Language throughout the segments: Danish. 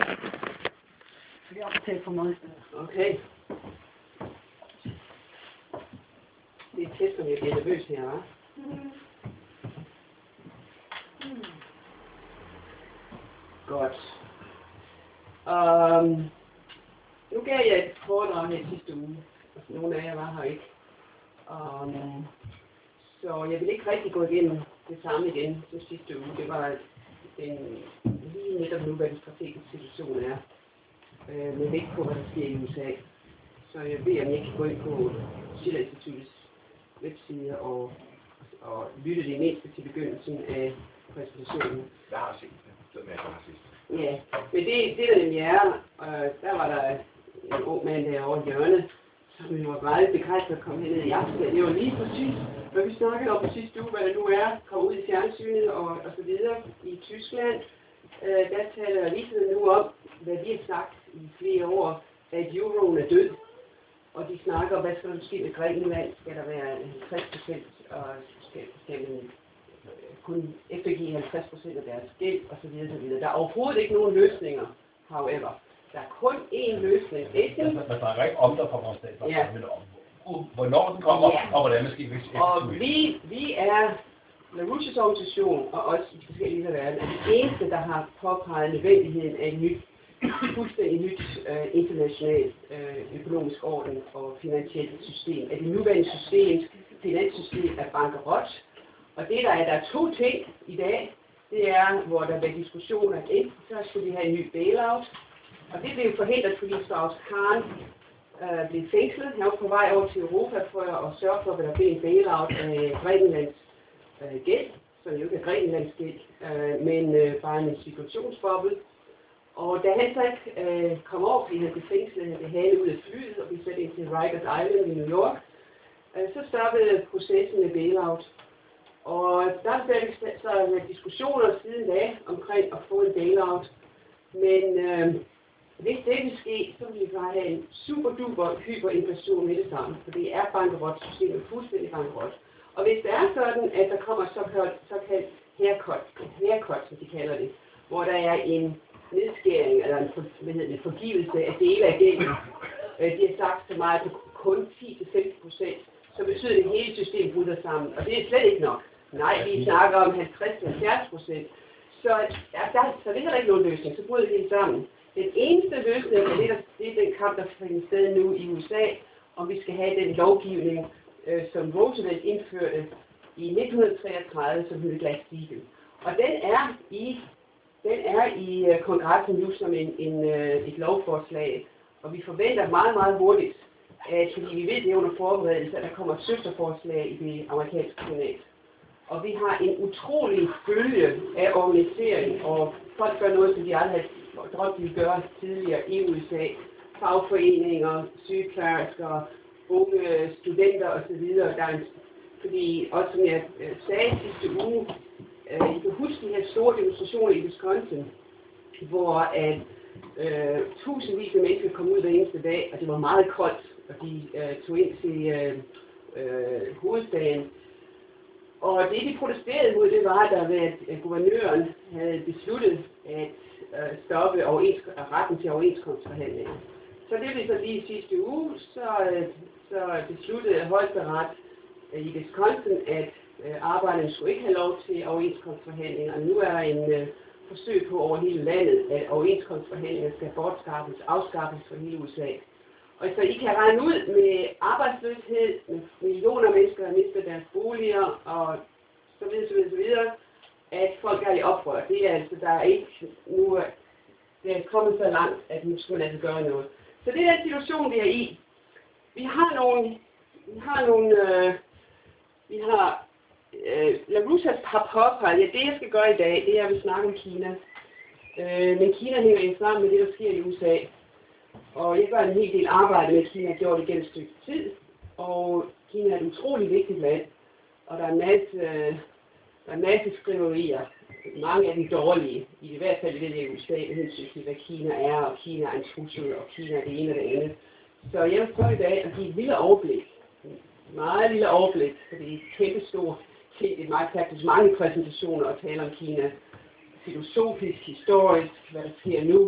Det er optaget for meget. Okay. Det er tæt, som jeg bliver nervøs her, hva'? Godt. Nu gav jeg et foredrag her sidste uge. Nogle af jer var her ikke. Så jeg vil ikke rigtig gå igennem det samme igen som sidste uge. Det var lige netop nu, hvad den strategiske situation er. Med vægt på, hvad der sker i USA. Så jeg beder, om jeg kan gå ind på Schiller Instituttets webside og lytte det mindste til begyndelsen af præsentationen. Jeg har set det, som jeg har set. Ja, men det der nemlig er, der var der en ung mand derovre i hjørnet, som jo var meget begejstret at komme herned i aften. Det var lige præcis, hvad vi snakkede om sidste uge, hvad der nu er, komme ud i fjernsynet og så videre i Tyskland. Der taler aviserne nu om, hvad de har sagt i flere år, at euroen er død. Og de snakker om, hvad skal der ske med Grækenland? Skal der være 50%, og skal man kun eftergive 50% af deres gæld, osv. Der er overhovedet ikke nogen løsninger, however. Der er kun én løsning. Man snakker ikke om der kommer en stat, ja. Men om hvornår den kommer, ja. Og hvordan det sker. Og vi er LaRouches organisation, og også i de forskellige dele af verden, er det eneste, der har påpeget nødvendigheden af et nyt, fuldstændig nyt internationalt økonomisk orden og finansielt system. At det nuværende finanssystem er bankerot. Og der er to ting i dag, det er, hvor der var diskussioner, at enten så skulle de have en ny bailout, og det blev forhindret, fordi Strauss-Kahn blev fængslet. Han var på vej over til Europa for at sørge for, at der blev en bailout af Grækenlands gæld, som jo ikke er Grækenlands gæld, men bare en situationsboble. Og da han så ikke kom over, fordi han blev fængslet, han blev halet ud af flyet og blev sat ind til Rikers Island i New York, så stoppede processen med bailout. Og der er så diskussioner siden da omkring at få en bailout. Men hvis det vil ske, så vil vi bare have en super-duper hyperinflation med det samme. For det er bankerot, systemet er fuldstændig bankerot. Og hvis det er sådan, at der kommer såkaldt haircut, som de kalder det, hvor der er en nedskæring, eller en forgivelse af dele af gælden, de har sagt så meget på kun 10-15%, så betyder det, at hele systemet bryder sammen. Og det er slet ikke nok. Nej, vi snakker om 50-70%. Så det er der ikke nogen løsning, så bryder det hele sammen. Den eneste løsning er det er den kamp, der finder sted nu i USA, om vi skal have den lovgivning, som Roosevelt indførte i 1933, som hedder Glass-Steagall. Og den er i kongressen nu som et lovforslag, og vi forventer meget, meget hurtigt, fordi vi ved, det er under forberedelse, at der kommer et søsterforslag i det amerikanske senat. Og vi har en utrolig bølge af organisering, og folk gør noget, som de aldrig har drømt, de gøre tidligere i USA. Fagforeninger, sygeplejersker, unge studenter osv. Fordi også som jeg sagde sidste uge, I kan huske de her store demonstrationer i Wisconsin, hvor tusindvis af mennesker kom ud hver eneste dag, og det var meget koldt, og de tog ind til hovedstaden. Og det, de protesterede mod, det var, at guvernøren havde besluttet at stoppe retten til overenskomstforhandlinger. Så det blev så lige sidste uge, så besluttede Højesteret i Wisconsin, at arbejderne skulle ikke have lov til overenskomstforhandlinger. Nu er der en forsøg på over hele landet, at overenskomstforhandlinger skal afskaffes for hele USA. Og så I kan regne ud med arbejdsløshed, med millioner af mennesker, der mister deres boliger, og så videre, at folk er i oprør. Det er altså, der er ikke nu, det er kommet så langt, at nu skal man altså gøre noget. Så det er den situation, vi er i. LaRouche har påpeget, det jeg skal gøre i dag, det er, at vi snakker om Kina. Men Kina hænger jo sammen med det, der sker i USA. Og jeg gør en hel del arbejde med, at Kina har gjort det gennem et stykke tid. Og Kina er et utroligt vigtigt land. Og der er en masse skriverier. Mange af dem dårlige. I hvert fald i det USA, med hensyn til, hvad Kina er, og Kina er en trussel, og Kina er det ene og det andet. Så jeg vil prøve i dag at give et lille overblik. Meget lille overblik, for det er kæmpe stor ting. Det er meget faktisk mange præsentationer at tale om Kina. Filosofisk, historisk, hvad der sker nu,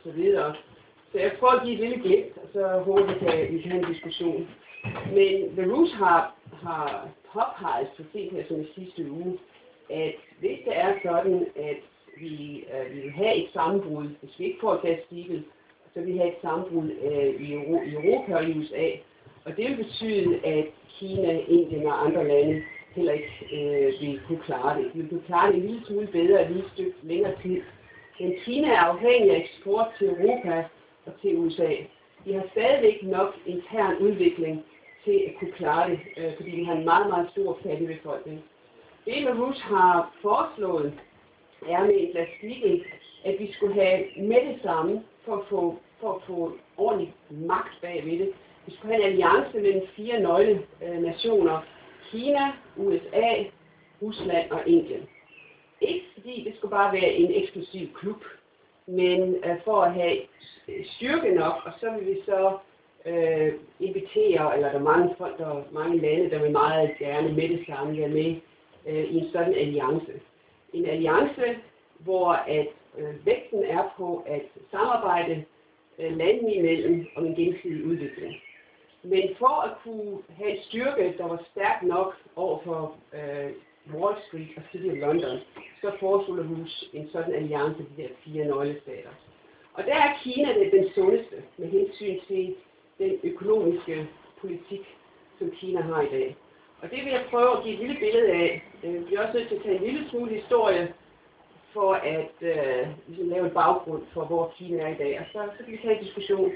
så videre. Så jeg prøver at give et lille glimt, og så håber vi kan have en diskussion. Men Larouche har påpeget så sent her som i sidste uge, at hvis det er sådan, at vi vil have et sammenbrud, hvis vi ikke får Glass-Steagall, så vil vi have et sammenbrud i Europa og i USA. Og det vil betyde, at Kina, Indien og andre lande heller ikke vil kunne klare det. De vil kunne klare det en lille smule bedre lige et stykke længere tid. Men Kina er afhængig af eksport til Europa og til USA. De har stadigvæk nok intern udvikling til at kunne klare det, fordi de har en meget, meget stor fattig befolkning. Det, Larouche har foreslået, er med en Glass-Steagall, at vi skulle have med det samme for at få ordentlig magt bagved det. Vi skulle have en alliance mellem 4 nøglenationer: Kina, USA, Rusland og Indien. Ikke fordi det skulle bare være en eksklusiv klub, men for at have styrke nok, og så vil vi så invitere, eller der er mange folk, der er mange lande, der vil meget gerne med det samme være med i en sådan alliance. En alliance, hvor at vægten er på at samarbejde landene imellem om en gensidig udvikling. Men for at kunne have en styrke, der var stærk nok over for Wall Street og City of London, så foreslog Larouche en sådan alliance af de der 4 nøglestater. Og der er Kina den sundeste med hensyn til den økonomiske politik, som Kina har i dag. Og det vil jeg prøve at give et lille billede af. Vi bliver også nødt til at tage en lille smule historie for at ligesom lave en baggrund for, hvor Kina er i dag. Og så kan vi tage en diskussion.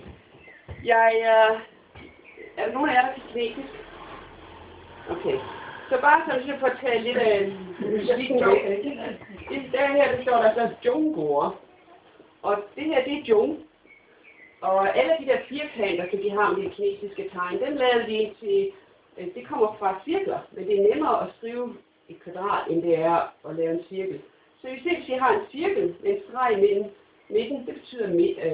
Er der nogen af jer, der kan kinesisk? Okay. Så bare så for at tage lidt af musikken væk. Der her, der står der så Zhongguo. Og det her, det er Zhong. Og alle de der firkanter, som de har med de kinesiske tegn, den lavede de ind til, det kommer fra cirkler, men det er nemmere at skrive et kvadrat, end det er at lave en cirkel. Så hvis vi har en cirkel med en streg i midten, det betyder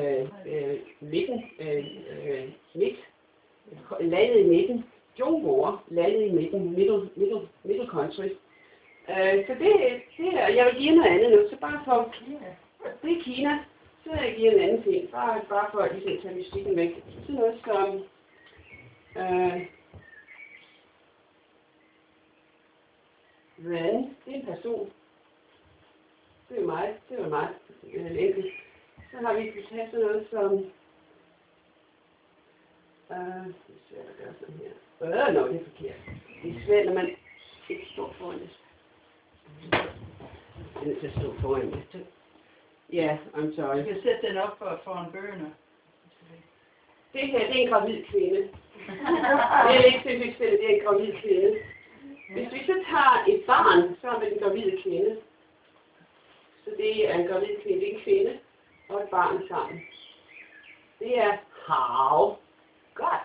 midt, landet i midten, Zhongguo, landet i midten, middle country. Så det her, jeg vil give noget andet nu, så bare for, det er Kina. Så vil jeg give en anden ting, bare for at ligesom tage mystikken væk. Sådan noget som, Ren, det er en person. Det er mig, det var meget enkelt. Så har vi sådan noget som, det er svært at gøre sådan her. Nå, det er forkert. Det er svært, når man ikke står foran det. Det er nødt til at stå foran det. Ja, I'm sorry. Jeg skal sætte den op for en burner. Det her, det er en gravid kvinde. Det er ikke tilfældigt, det er en gravid kvinde. Hvis vi så tager et barn sammen med den gravide kvinde, så det er en gravid kvinde, det er en kvinde og et barn sammen. Det er hav. Godt.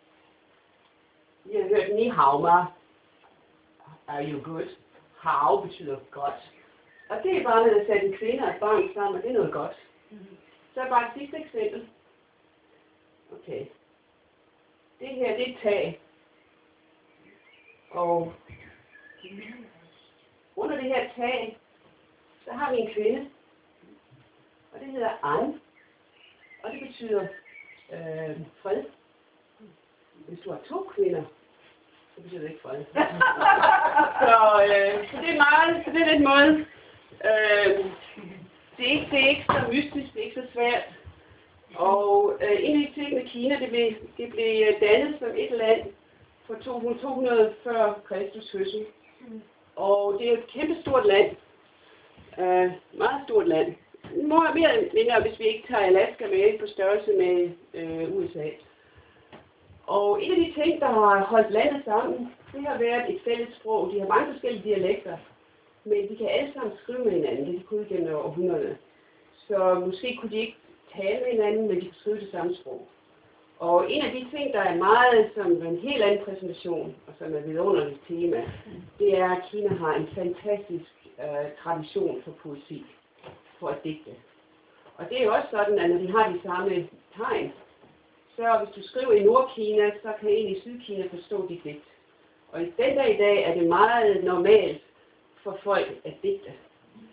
I har hørt ni havma. Are you good? Hav betyder godt. Og det er bare, når der sat en kvinde og et barn sammen, og det er noget godt. Så bare et sidste eksempel. Okay. Det her, det er tag. Og under det her tag, så har vi en kvinde. Og det hedder An. Og det betyder fred. Hvis du har 2 kvinder, så betyder det ikke fred. Så det er meget, så det er lidt måde. Det er ikke så mystisk, det er ikke så svært. Og en af de ting med Kina, det blev dannet som et land for 200 før Kristus fødsel. Og det er et kæmpe stort land. Meget stort land. Mere eller mindre, hvis vi ikke tager Alaska med på størrelse med USA. Og en af de ting, der har holdt landet sammen, det har været et fælles sprog. De har mange forskellige dialekter. Men de kan alle sammen skrive med hinanden. Det er de kun gennem århundrederne. Så måske kunne de ikke tale med hinanden, men de kunne skrive det samme sprog. Og en af de ting, der er meget som en helt anden præsentation, og som er vidunderligt tema, det er, at Kina har en fantastisk tradition for poesi, for at digte. Og det er jo også sådan, at når de har de samme tegn, så hvis du skriver i Nordkina, så kan en i Sydkina forstå dit digt. Og den dag i dag er det meget normalt for folk at digte.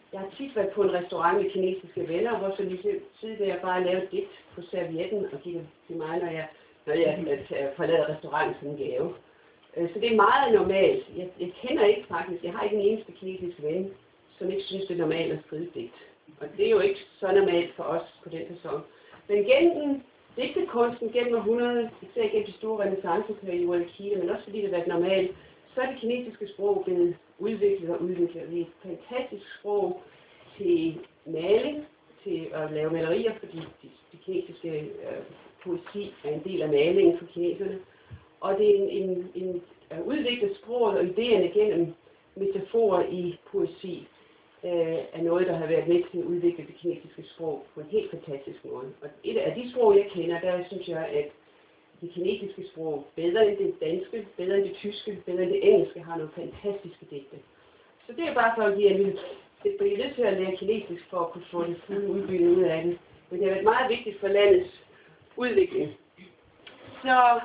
Jeg har tit været på en restaurant med kinesiske venner, hvor så lige siden jeg bare lavede et digt på servietten og giver det til mig, når jeg forlader restauranten som en gave. Så det er meget normalt. Jeg kender ikke faktisk, jeg har ikke en eneste kinesisk ven, som ikke synes, det er normalt at skrive digt. Og det er jo ikke så normalt for os på den sæson. Men gennem digtekunsten, gennem århundrederne, især gennem de store renaissanceperioder i Kina, men også fordi det har været normalt, så er det kinesiske sprog blevet udviklet og udviklet. Det er et fantastisk sprog til maling, til at lave malerier, fordi de kinesiske poesi er en del af malingen for kineserne. Og det er en udviklet sprog og idéerne gennem metaforer i poesi er noget, der har været med til at udvikle det kinesiske sprog på en helt fantastisk måde. Og et af de sprog, jeg kender, der synes jeg, at det kinesiske sprog, bedre end det danske, bedre end det tyske, bedre end det engelske, har nogle fantastiske digte. Så det er bare for at give en lille... Det bliver nødt til at lære kinesisk for at kunne få det fulde udbytte ud af det. Men det har været meget vigtigt for landets udvikling. Så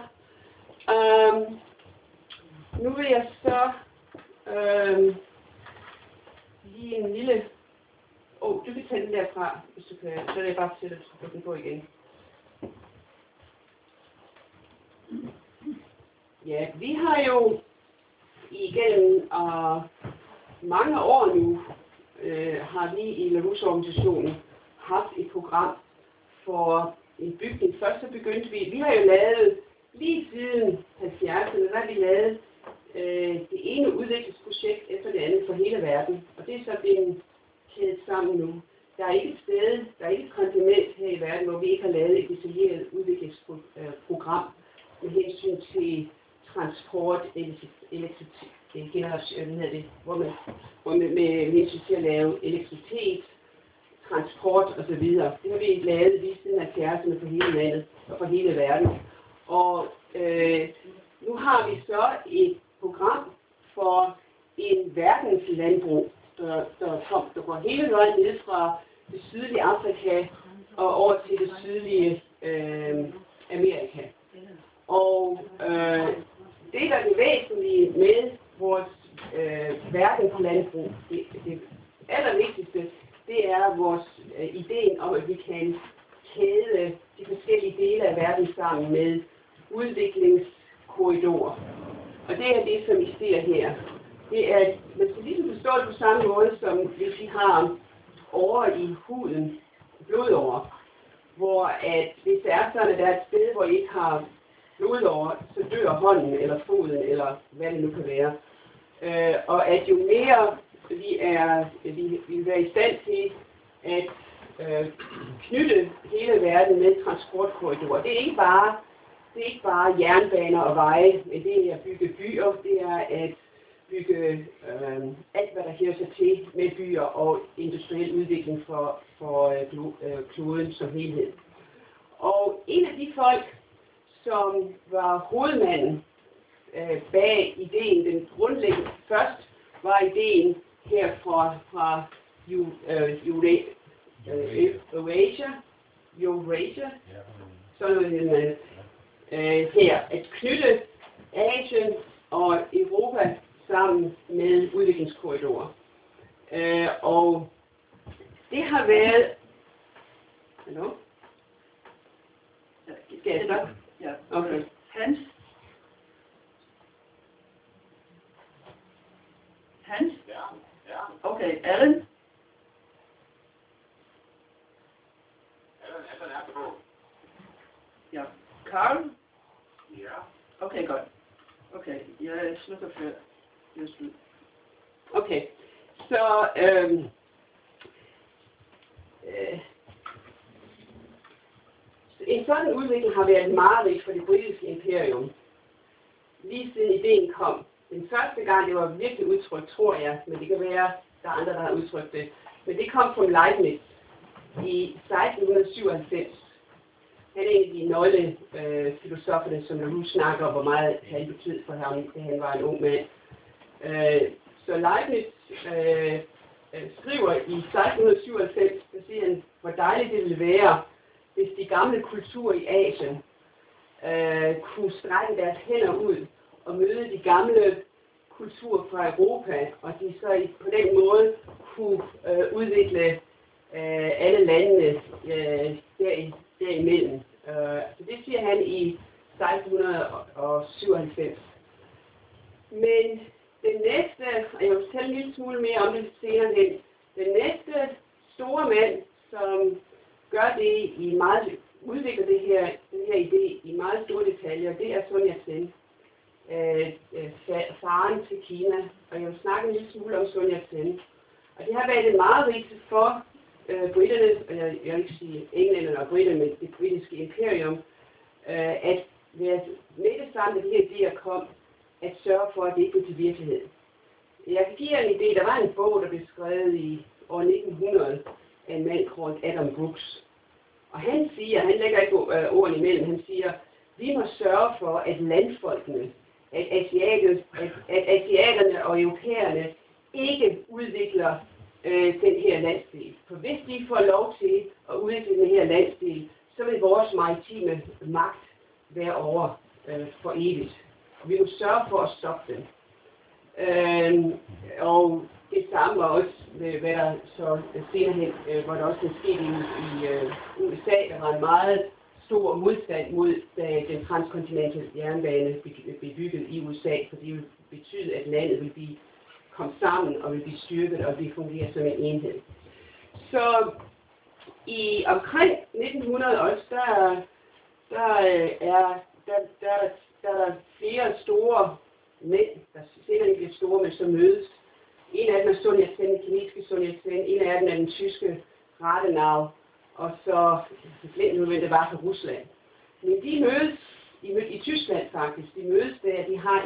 nu vil jeg så lige en lille... du kan tage den derfra, hvis du kan. Så er det bare at sætte den på igen. Ja, vi har jo igennem mange år nu, har vi i LaRouche-organisationen haft et program for en bygning. Først så begyndte vi har jo lavet, lige siden 70'erne, der har vi lavet det ene udviklingsprojekt efter det andet for hele verden. Og det er så blevet kædet sammen nu. Der er ikke et sted, der er ikke et kontinent her i verden, hvor vi ikke har lavet et detaljeret udviklingsprogram med hensyn til transport, hvor man med hensyn til at lave elektricitet, transport osv. Det har vi lavet lige siden 70'erne for hele landet og for hele verden. Og nu har vi så et program for en verdenslandbrug, der går hele vejen ned fra det sydlige Afrika og over til det sydlige Amerika. Og det, der er det væsentlige med vores verdenslandbrug, det allervigtigste, det er vores ideen om, at vi kan kæde de forskellige dele af verden sammen med udviklingskorridorer. Og det er det, som I ser her. Det er, man skal ligesom forstå det på samme måde, som hvis vi har årer i huden, blodårer, hvor at hvis det er sådan, at der er et sted, hvor I ikke har blodårer, så dør hånden eller foden, eller hvad det nu kan være. Og at jo mere vi vil være i stand til at knytte hele verden med transportkorridorer. Det er ikke bare jernbaner og veje, men det er at bygge byer, det er at bygge alt, hvad der hører sig til med byer og industriel udvikling for kloden som helhed. Og en af de folk, som var hovedmanden bag ideen, den grundlæggende først, var ideen her fra Eurasia, sådan her, at knytte Asien og Europa sammen med udviklingskorridorer. Og det har været... Hallo? Skal jeg så? Ja. Okay. Hans? Ja. Okay, Allen? Allen er på. Ja. Carl? Ja. Okay, godt. Okay, jeg slutter før. Jeg slutter. Okay, så en sådan udvikling har været meget rig for det britiske imperium, lige siden ideen kom. Den første gang, det var virkelig udtrykt, tror jeg, men det kan være, der er andre, der har udtrykt det. Men det kom fra Leibniz i 1697. Han er en af de nøglefilosoferne, som LaRouche snakker om, hvor meget han betød for ham, da han var en ung mand. Så Leibniz skriver i 1697, der siger han, hvor dejligt det ville være, hvis de gamle kulturer i Asien kunne strække deres hænder ud og møde de gamle kulturer fra Europa, og de så på den måde kunne udvikle alle landene derimellem. Så det siger han i 1697. Men den næste, og jeg vil fortælle en lille smule mere om det senere hen, den næste store mand, som gør det i meget, udvikler den her idé i meget store detaljer, det er Sun Yat-sen, faren til Kina. Og jeg vil snakke en lille smule om Sun Yat-sen. Og det har været et meget vigtigt for britterne, og jeg vil ikke sige englænderne og britterne, men det britiske imperium, at med det samme, da de her idéer kom, at sørge for, at det ikke blev til virkelighed. Jeg kan give jer en idé. Der var en bog, der blev skrevet i år 1900 af en mand kaldet Adam Brooks. Og han siger, han lægger ikke ordene imellem, han siger, vi må sørge for, at landfolkene, at asiaterne og europæerne ikke udvikler den her landsdel. For hvis de får lov til at udvikle den her landsdel, så vil vores maritime magt være over for evigt. Og vi må sørge for at stoppe dem. Og det samme var også, hvad der så senere hen, hvor der også er sket i USA, der var en meget stor modstand mod, da den transkontinentale jernbane blev bygget i USA, for det ville betyde, at landet ville komme sammen og ville blive styrket og ville fungere som en enhed. Så i omkring 1900 også, der er der flere store mænd, der senere ikke bliver store, men som mødes. En af dem er Sun Yat-sen, den kinesiske Sun Yat-sen, en af dem er den tyske Rathenau, og så glemt nu, hvem det var fra Rusland. Men de mødes i Tyskland faktisk. De mødes der, de har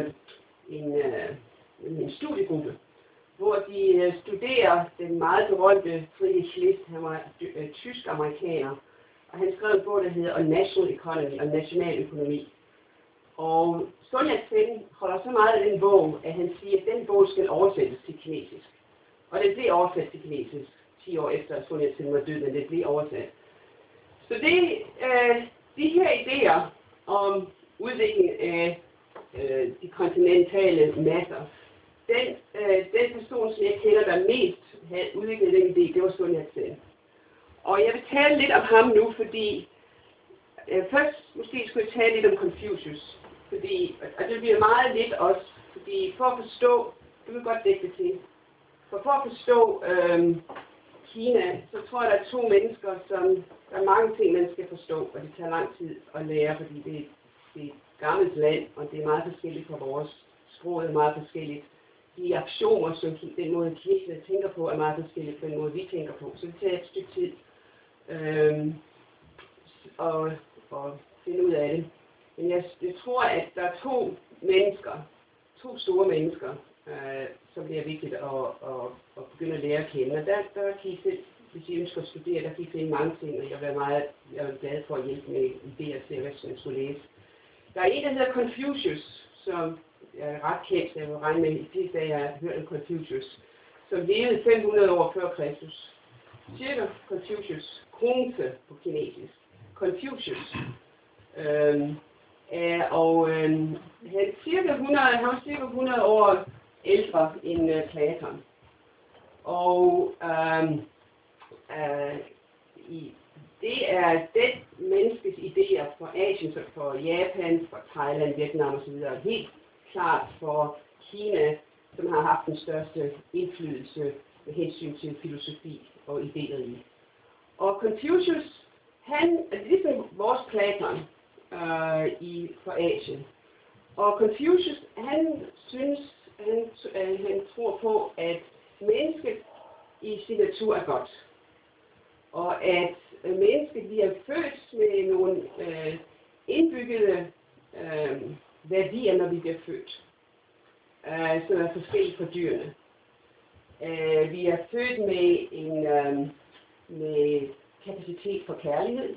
en studiegruppe, hvor de studerer den meget berømte Friedrich List. Han var tysk-amerikaner, og han skrev en bog, der hedder On National Economy, om nationaløkonomi. Og Sun Yat-sen holder så meget af den bog, at han siger, at den bog skal oversættes til kinesisk. Og det blev oversat til kinesisk 10 år efter, at Sun Yat-sen var død, men det blev oversat. Så de her idéer om udvikling af de kontinentale masser, den person, som jeg kender, der mest havde udviklet den idé, det var Sun Yat-sen. Og jeg vil tale lidt om ham nu, fordi først måske skulle jeg tale lidt om Confucius. Og det bliver meget lidt også, fordi for at forstå, du vil godt dække det til, for at forstå Kina, så tror jeg, der er to mennesker, som der er mange ting, man skal forstå, og det tager lang tid at lære, fordi det er et gammelt land, og det er meget forskelligt fra vores sprog, er meget forskelligt. De aktioner, som den måde kineserne tænker på, er meget forskelligt fra den måde, vi tænker på. Så det tager et stykke tid at finde ud af det. Men jeg tror, at der er to store mennesker, som det er vigtigt at begynde at lære at kende. Og der kan I selv, hvis I ønsker at studere, der kan I finde mange ting, og jeg er glad for at hjælpe med idéer til, hvad jeg skulle læse. Der er en, der hedder Confucius, som er ret kendt, så jeg vil regne med, at de fleste af jer har hørt om Confucius, som levede 500 år før Kristus. Cirka Confucius, Kronse på kinesisk. Confucius. Han var cirka 100 år ældre end Platon. Og det er den menneskes idéer for Asien, for Japan, for Thailand, Vietnam osv. Helt klart for Kina, som har haft den største indflydelse med hensyn til filosofi og idéer. Og Confucius, han er ligesom vores Platon for Asien. Og Confucius, han tror på, at mennesket i sin natur er godt. Og at mennesket bliver født med nogle indbyggede værdier, når vi bliver født, som er forskellige fra dyrene. Vi er født med kapacitet for kærlighed,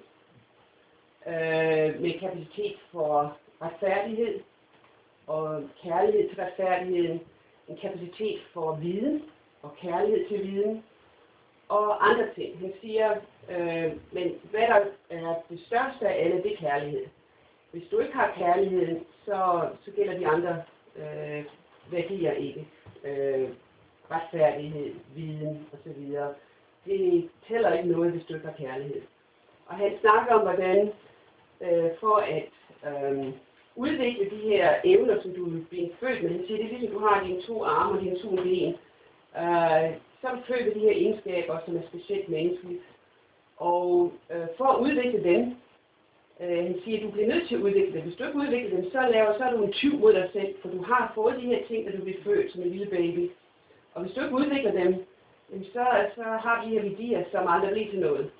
med kapacitet for retfærdighed, og kærlighed til retfærdigheden, en kapacitet for viden og kærlighed til viden, og andre ting. Han siger, men hvad der er det største af alle, det er kærlighed. Hvis du ikke har kærligheden, så gælder de andre værdier ikke. retfærdighed, viden osv. Det tæller ikke noget, hvis du ikke har kærlighed. Og han snakker om, hvordan for at udvikle de her evner, som du er blevet født med. Han siger, det er ligesom, du har dine 2 arme og dine 2 ben. Så er du født med de her egenskaber, som er specielt menneskelige. Og for at udvikle dem, han siger, at du bliver nødt til at udvikle dem. Hvis du ikke udvikler dem, så er du en tyv mod dig selv, for du har fået de her ting, da du bliver født som en lille baby. Og hvis du ikke udvikler dem, så har de her værdier, som aldrig bliver til noget.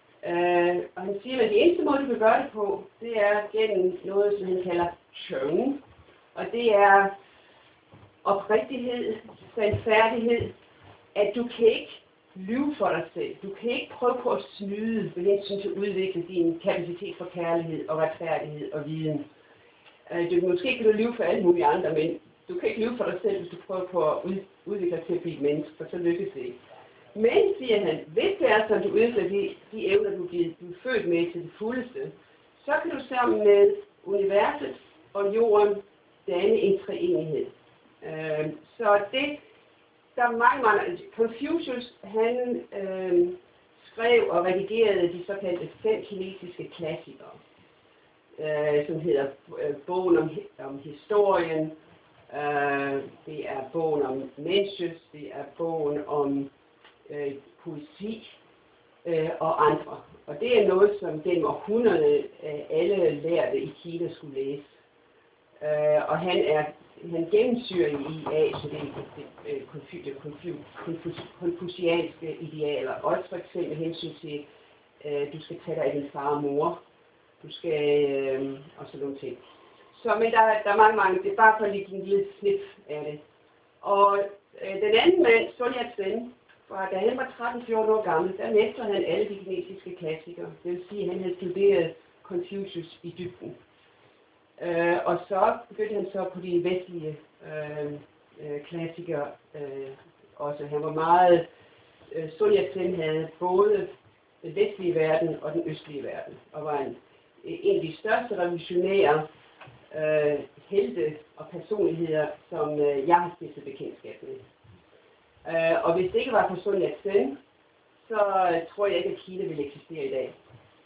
Og han siger, at det eneste måde, du kan gøre det på, det er gennem noget, som han kalder tjøn. Og det er oprigtighed, sandfærdighed, at du kan ikke lyve for dig selv. Du kan ikke prøve på at snyde med hensyn til at udvikle din kapacitet for kærlighed og retfærdighed og viden. Måske kan du lyve for alle mulige andre, men du kan ikke lyve for dig selv, hvis du prøver på at udvikle dig til at blive et menneske, for så lykkes det ikke. Men, siger han, hvis det er sådan, du udvikler de evner, du er født med til det fuldeste, så kan du sammen med universet og jorden danne en treenighed. Så det, der er mange. Confucius, han skrev og redigerede de såkaldte 5 kinesiske klassikere, som hedder bogen om historien, det er bogen om Mencius, det er bogen om poesi og andre. Og det er noget, som gennem århundrederne alle lærte i Kina skulle læse. Og han gennemsyrer i Asien det konfucianske idealer. Også for eksempel hensyn til, du skal tage dig af din far og mor. Du skal, og sådan nogle ting. Så, men der er mange, det er bare for at give en lille snip af det. Og den anden mand, Sun Yat-sen, da han var 13-14 år gammel, der mestrede han alle de kinesiske klassikere. Det vil sige, at han havde studeret Confucius i dybden. Og så begyndte han så på de vestlige klassikere også. Han var meget, Sun Yat-sen havde både den vestlige verden og den østlige verden, og var en af de største revolutionære helte og personligheder, som jeg har stiftet bekendtskab med. Og hvis det ikke var for Sun Yat-sen, så tror jeg ikke, at Kina ville eksistere i dag.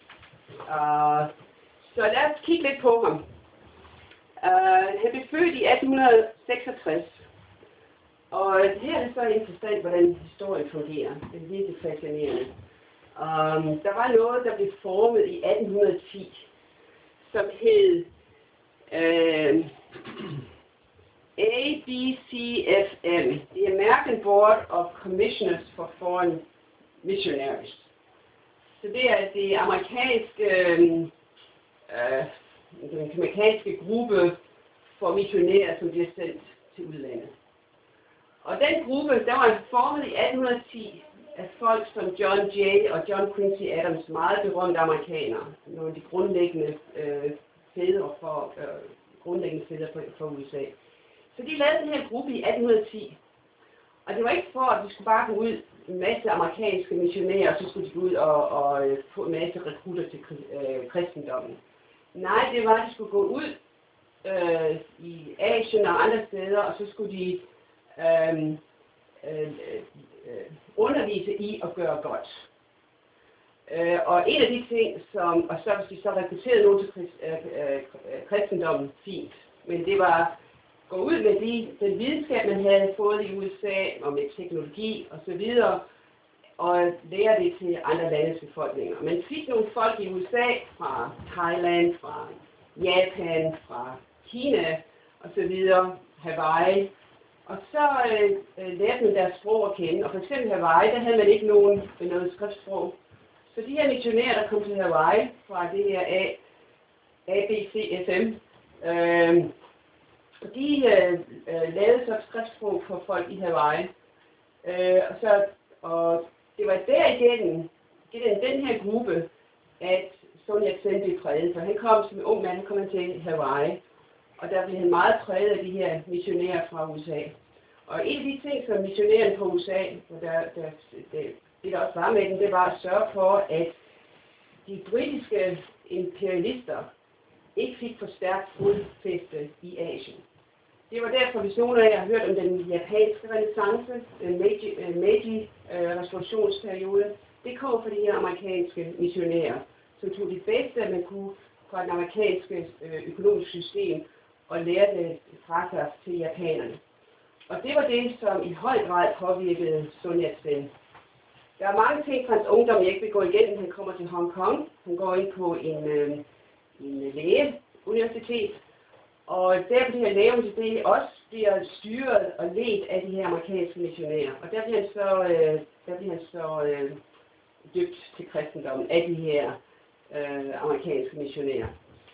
Så lad os kigge lidt på ham. Han blev født i 1866. Og her er det så interessant, hvordan historien fungerer. Det er virkelig fascinerende. Der var noget, der blev formet i 1810, som hed ABCFM, the American Board of Commissioners for Foreign Missionaries. Så det er det amerikanske gruppe for missionærer, som bliver sendt til udlandet. Og den gruppe, der var formet i 1810 af folk som John Jay og John Quincy Adams, meget berømte amerikanere, nogle af de grundlæggende fædre for USA. Så de lavede den her gruppe i 1810. Og det var ikke for, at de skulle bare gå ud en masse amerikanske missionærer, og så skulle de gå ud og få en masse rekrutter til kristendommen. Nej, det var, at de skulle gå ud i Asien og andre steder, og så skulle de undervise i at gøre godt. Og en af de ting, og så hvis de så rekrutterede nogen til kristendommen, fint. Men det var gå ud med den videnskab, man havde fået i USA, og med teknologi osv., og lære det til andre landes befolkninger. Man fik nogle folk i USA, fra Thailand, fra Japan, fra Kina osv., Hawaii, og så lærte man deres sprog at kende. Og for eksempel Hawaii, der havde man ikke noget skriftsprog. Så de her missionærer, der kom til Hawaii fra det her ABCFM, de lavede så et skriftsprog for folk i Hawaii. Og det var derigennem, den her gruppe, at Sun Yat-sen blev præget. For han kom som en ung mand, kom til Hawaii. Og der blev han meget præget af de her missionærer fra USA. Og en af de ting, som missionærerne fra USA, og det der også var med dem, det var at sørge for, at de britiske imperialister ikke fik for stærkt fodfæste i Asien. Det var derfor, hvis nogen af jer har hørt om den japanske renæssance, Meiji-restaurationsperiode, det kom fra de her amerikanske missionærer, som tog det bedste, man kunne fra det amerikanske økonomiske system og lærte det fra sig til japanerne. Og det var det, som i høj grad påvirkede Sun Yat-sen. Der er mange ting fra hans ungdom, jeg ikke vil gå igennem. Han kommer til Hong Kong. Han går ind på en lægeuniversitet. Og der på det her lægeuniversitet også bliver styret og ledt af de her amerikanske missionærer. Og der bliver han så døbt til kristendommen af de her amerikanske missionærer.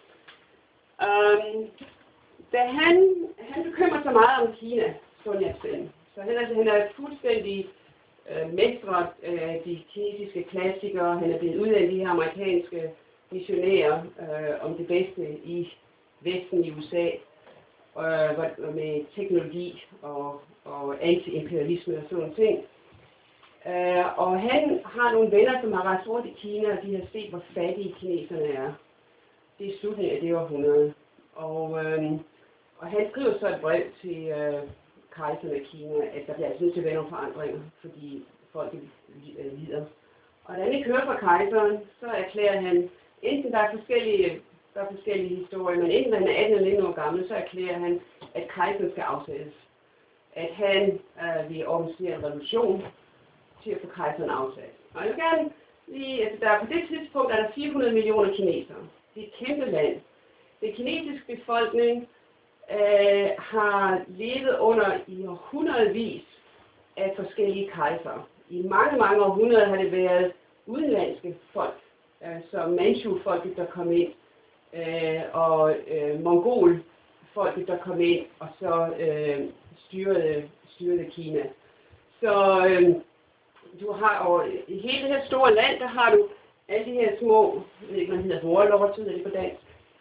Da han bekymrer sig meget om Kina, Sun Yat-sen, så han er fuldstændig mestret de kinesiske klassikere. Han er blevet uddannet de her amerikanske missionærer om det bedste i Vesten i USA, med teknologi og anti-imperialisme og sådan ting. Og han har nogle venner, som har rejst rundt i Kina, og de har set, hvor fattige kineserne er. Det er slutningen af det århundrede. Og han skriver så et brev til kejseren af Kina, at der bliver altså nødt til at være nogle forandringer, fordi folk lider. Og da han ikke hører fra kejseren, så erklærer han, enten der er forskellige historier, men enten han er 18 eller 19 år gammel, så erklærer han, at kejseren skal afsættes. At han vil organisere en revolution til at få kejseren afsat. Og jeg vil gerne lige, på det tidspunkt er der 400 millioner kinesere. Det er et kæmpe land. Den kinesiske befolkning har levet under i hundredvis af forskellige kejsere. I mange, mange århundreder har det været udenlandske folk, som Manchu-folket, der kom ind, og Mongol-folket, der kom ind, og så styrede Kina. Så du har over i hele det her store land, der har du alle de her små, jeg ved ikke, man hedder warlords, hedder det på dansk.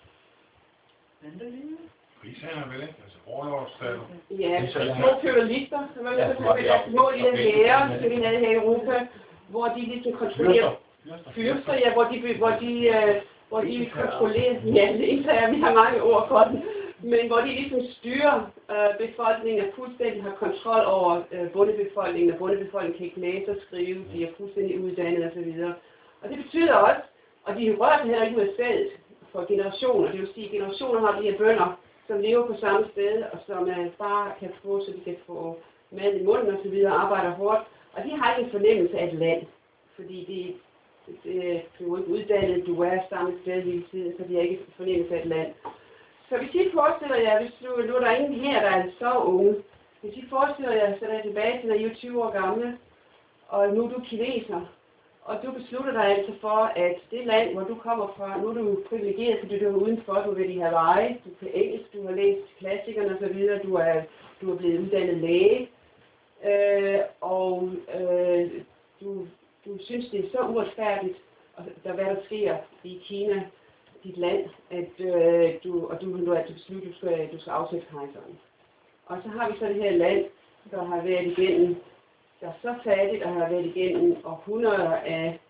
Rigsherrer vel, ikke? Altså overlovsstater. Ja, små feudalister, så man kan tage små lille hære, som vi havde her i Europa, hvor de ligesom kontrollerer fyrster, ja, hvor de kontrollerer, ja, det ikke er, vi har mange ord for den, men hvor de ligesom styrer befolkningen og fuldstændig har kontrol over bondebefolkningen, og bondebefolkningen kan ikke læse og skrive, de er fuldstændig uddannet osv. Og det betyder også, og de rører sig heller ikke ud af stedet for generationer, det vil sige, generationer har de her bønder, som lever på samme sted, og som bare kan få, så de kan få mad i munden og så videre, arbejder hårdt, og de har ikke en fornemmelse af et land, fordi du er ikke uddannet, du er samme sted hele tiden, så de har ikke en fornemmelse af et land. Så hvis I forestiller jer, nu er der ingen her, der er så unge, hvis I forestiller jer, så er jeg tilbage til, når I er 20 år gamle, og nu er du kineser, og du beslutter dig altså for, at det land, hvor du kommer fra, nu er du privilegeret, fordi du er udenfor, du vil i Hawaii, du kan engelsk, du har læst klassikerne osv., du er blevet uddannet læge, du synes, det er så uretfærdigt, hvad der sker i Kina, dit land, at du har besluttet, at du skal afsætte kejseren. Og så har vi så det her land, der har været igennem, der er så fattigt, og har været igennem århundreder af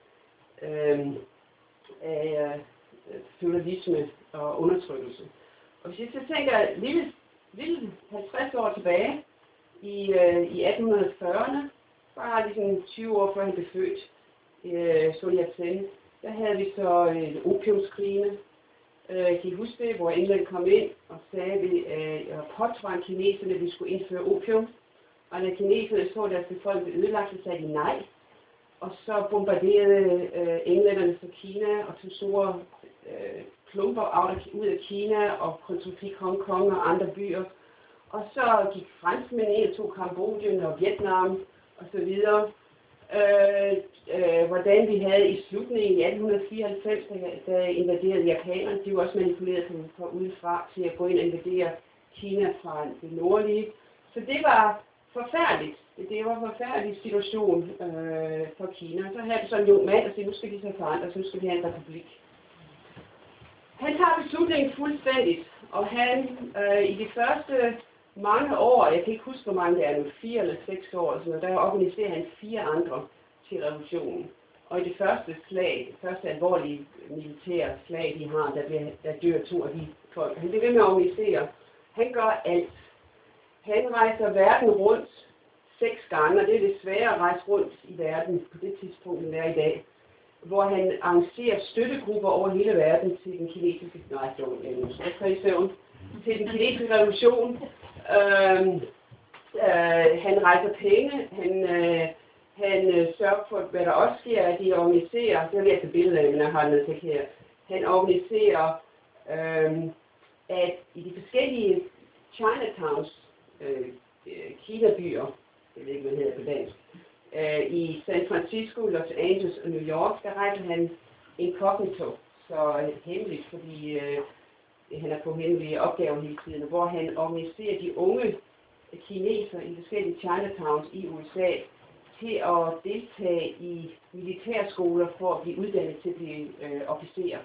feudalisme og undertrykkelse. Og hvis jeg så tænker lille 50 år tilbage, i 1840'erne, bare ligesom 20 år før han blev født, Sun Yat-sen, der havde vi så opiumskrigene. Kan I huske det, hvor England kom ind og sagde, at påtvang kineserne, at vi skulle indføre opium. Og når kineserne så deres befolkning ødelagt, så sagde de nej. Og så bombarderede englænderne for Kina og tog store klumper ud af Kina og fik Hong Kong og andre byer. Og så gik franskmænd ind og tog Kambodjen og Vietnam og så videre. Hvordan vi havde i slutningen af 1894, da invaderede japanerne, de var også manipuleret fra udefra til at gå ind og invadere Kina fra det nordlige. Så det var forfærdeligt. Det var en forfærdelig situation for Kina. Så havde vi så en ung mand og sagde, nu skal de så forandre, så nu skal vi have en republik. Han tager beslutningen fuldstændigt, og han i de første mange år, jeg kan ikke huske, hvor mange det er nu, 4 eller 6 år, så der organiserer han 4 andre til revolutionen. Og i det første slag, det første alvorlige militære slag, de har, der dør 2 af de folk. Han bliver ved med at organisere. Han gør alt. Han rejser verden rundt 6 gange, og det er det svære at rejse rundt i verden på det tidspunkt, den er i dag, hvor han arrangerer støttegrupper over hele verden til den kinesiske, til den kinesiske revolution. Han rejser penge, han sørger for, hvad der også sker, at de organiserer, det er jeg til billedet af, men jeg har noget her. Han organiserer, at i de forskellige Chinatowns, Kina-byer, jeg ved ikke, hvad det hedder på dansk, i San Francisco, Los Angeles og New York, der rejser han incognito, så hemmeligt, fordi han er på hemmelige opgaver hele tiden, hvor han organiserer de unge kinesere i forskellige Chinatowns i USA til at deltage i militærskoler for at blive uddannet til at blive officerer.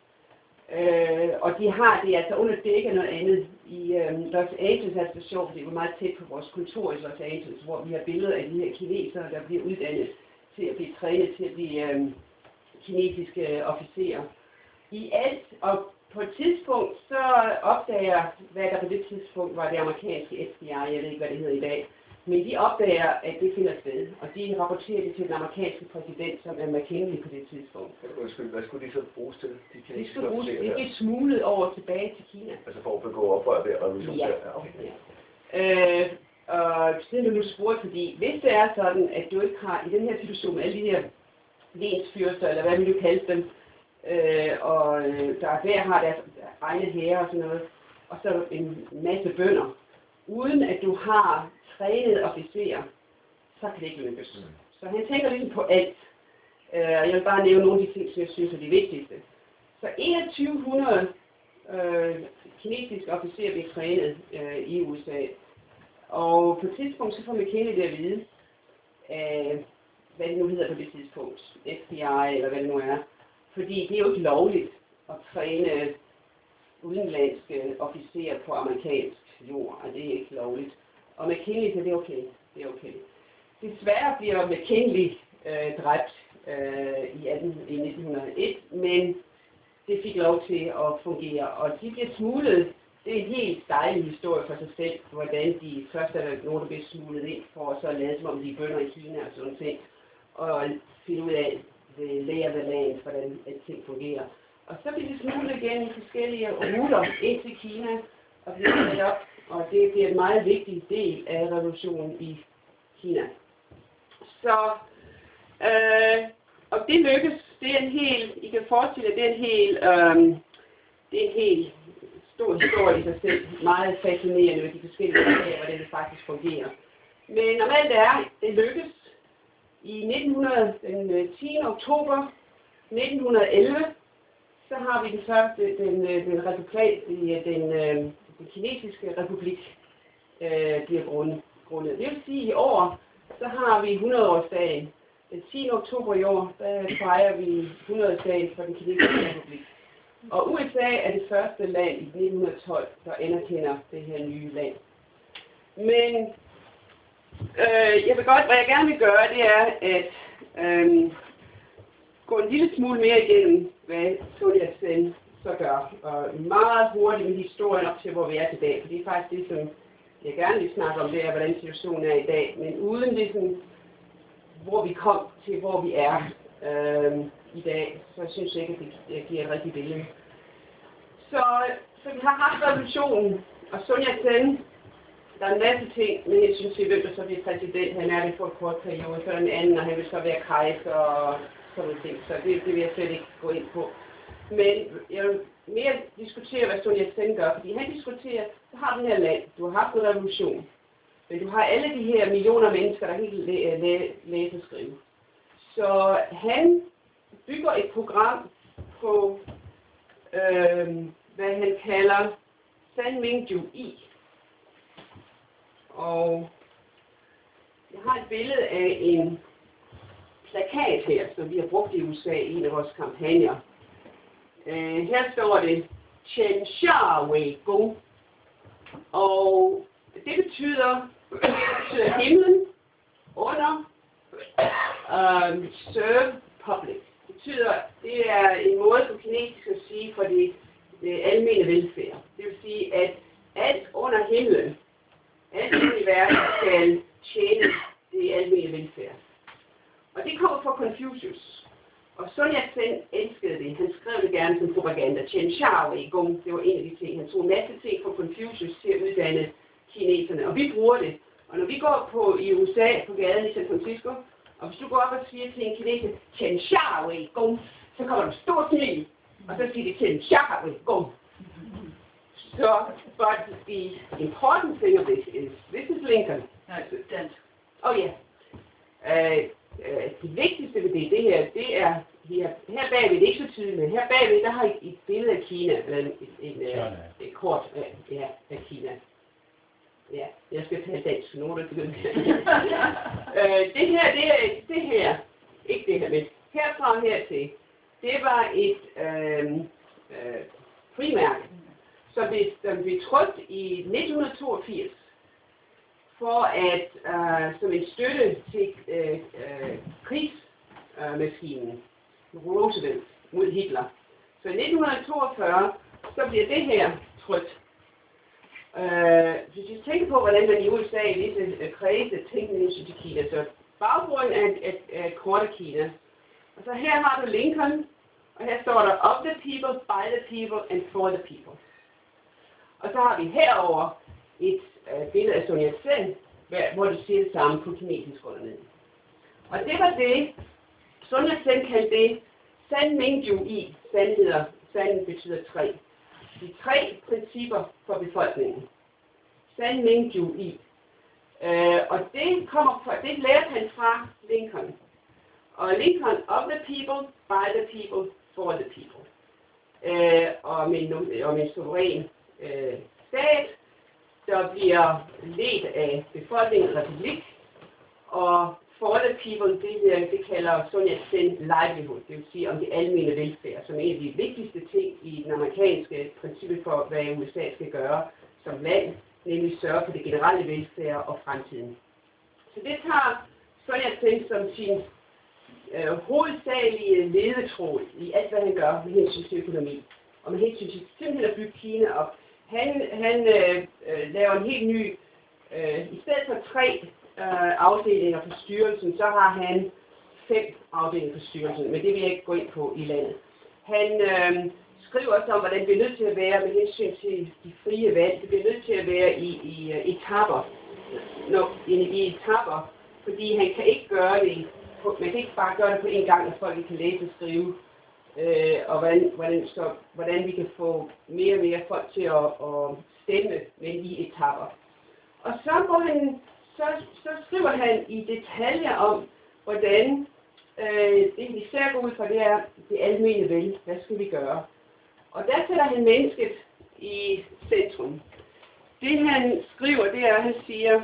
Og de har det altså under dække af noget andet. I Los Angeles er det sjovt, fordi det var meget tæt på vores kontor i Los Angeles, hvor vi har billeder af de her kinesere, der bliver uddannet til at blive trænet til at blive kinesiske officerer. I alt, og på et tidspunkt, så opdager, hvad der på det tidspunkt var det amerikanske FBI, jeg ved ikke, hvad det hedder i dag, men de opdager, at det finder sted, og de rapporterer det til den amerikanske præsident, som er McKinley på det tidspunkt. Hvad skulle de så bruges til? De skulle bruges til at blive smuglet over tilbage til Kina. Altså for at begå oprør ved revolution? Ja. Ja. Og det er nu spurgt, fordi hvis det er sådan, at du ikke har, i den her situation, alle de her lensfyrster, eller hvad vil du kalde dem, og der hver har deres egne hære og sådan noget, og så en masse bønder, uden at du har trænede officerer, så kan det ikke lykkes. Så han tænker ligesom på alt. Jeg vil bare nævne nogle af de ting, som jeg synes er de vigtigste. Så 2100 kinesiske officerer bliver trænet i USA. Og på et tidspunkt, så får McKinley det at vide, hvad det nu hedder på det tidspunkt, FBI eller hvad det nu er. Fordi det er jo ikke lovligt at træne udenlandske officerer på amerikansk jord, og det er ikke lovligt. Og McKinley siger, det er okay. Det er okay. Desværre bliver McKinley dræbt i 1901, men det fik lov til at fungere. Og de bliver smuglet. Det er en helt dejlig historie for sig selv, hvordan de først er der nogen, der bliver smuglet ind for at så lade som om de er bønder i Kina og sådan ting. Og finde ud af, lay of the land, hvordan ting fungerer. Og så bliver de smuglet igen i forskellige ruter ind til Kina og bliver sat op. Og det bliver en meget vigtig del af revolutionen i Kina. Så, og det lykkes. Det er en helt, I kan forestille jer, det er en helt stor historie i sig selv. Meget fascinerende med de forskellige sager, hvordan det faktisk fungerer. Men normalt det lykkes. I den 10. oktober 1911, så har vi den første, den kinesiske republik bliver grundet. Det vil sige, at i år, så har vi 100-årsdagen. Den 10. oktober i år, der fejrer vi 100-årsdagen for den kinesiske republik. Og USA er det første land i 1912, der anerkender det her nye land. Men hvad jeg gerne vil gøre, det er at gå en lille smule mere igennem, hvad Sun Yat-sen så gør. Og meget hurtigt med historien op til, hvor vi er i dag. For det er faktisk det, som jeg gerne vil snakke om, det er, hvordan situationen er i dag. Men uden ligesom, hvor vi kom til, hvor vi er i dag, så synes jeg ikke, at det giver et rigtigt billede. Så vi har haft revolutionen, og Sun Yat-sen, der er en masse ting, men jeg synes, hvem der så bliver præsident, han er det for en kort periode, så den anden, og han vil så være kejser og sådan nogle ting, så det vil jeg slet ikke gå ind på. Men jeg vil mere diskutere, hvad Sun Yat-sen gør, fordi han diskuterer, så har den her land, du har haft en revolution, men du har alle de her millioner af mennesker, der ikke læse og skrive. Så han bygger et program på, hvad han kalder Sanminju-i. Og jeg har et billede af en plakat her, som vi har brugt i USA i en af vores kampagner. Her står det Chen Xia Wei Gong. Og det betyder himlen under serve public. Det betyder, det er en måde som kinesisk at sige for det almene velfærd. Det vil sige, at alt under himlen alt i verden skal tjene det almene velfærd. Og det kommer fra Confucius. Og Sun Yat-sen elskede det. Han skrev det gerne som propaganda. Chen Shao i Gong, det var en af de ting. Han tog en masse ting fra Confucius til at uddanne kineserne. Og vi bruger det. Og når vi går i USA på gaden i San Francisco, og hvis du går op og siger til en kineser, Chen Shao i Gong, så kommer du stort smil. Og så siger de Chen Shao i Gong. So, but the important thing of this is Lincoln. Dansk. Oh yeah. Det vigtigste ved det her, det er her bagved, det er ikke så tydeligt, men her bagved, der har I et billede af Kina, eller et kort af Kina. Ja, jeg skal tale dansk, nu er det begyndt. Det her, ikke det her, men herfra og hertil, det var et frimærke, som blev trykt i 1982, for at, som en støtte til krigsmaskinen, Roosevelt mod Hitler. Så i 1942, så bliver det her trykt. Hvis vi tænker på, hvordan man i USA i visse kredse tænker til Kina, så baggrunden er et kort af Kina. Og så her har du Lincoln, og her står der of the people, by the people and for the people. Og så har vi herover et billede af Sun Yat-sen, hvor de siger det samme på kinesisk undernede. Og det var det, Sun Yat-sen kaldte det San Ming Ju. Sand betyder tre. De tre principper for befolkningen. San Ming Ju. Og det kommer fra, det lærte han fra Lincoln. Og Lincoln, of the people, by the people, for the people. Og med en suveræn stat, der bliver ledt af befolkningen republik, og for the people, det kalder Sun Yat-sen livelihood, det vil sige om det almene velfærd, som er en af de vigtigste ting i den amerikanske princip for, hvad USA skal gøre som land, nemlig sørge for det generelle velfærd og fremtiden. Så det tager Sun Yat-sen som sin hovedsagelige ledetråd i alt, hvad han gør med hensyn til økonomi, og med hensyn til simpelthen at bygge Kina op. Han laver en helt ny, i stedet for 3 afdelinger for styrelsen, så har han 5 afdelinger for styrelsen, men det vil jeg ikke gå ind på i landet. Han skriver også om, hvordan det er nødt til at være med hensyn til de frie valg. Det bliver nødt til at være i etapper, i etapper, fordi han kan ikke gøre det, man kan ikke bare gøre det på en gang, at folk kan læse og skrive, og hvordan vi kan få mere og mere folk til at stemme, men i etapper. Og så skriver han i detaljer om, hvordan det vi især går ud fra, det er det almene vel. Hvad skal vi gøre? Og der sætter han mennesket i centrum. Det han skriver, det er, at han siger,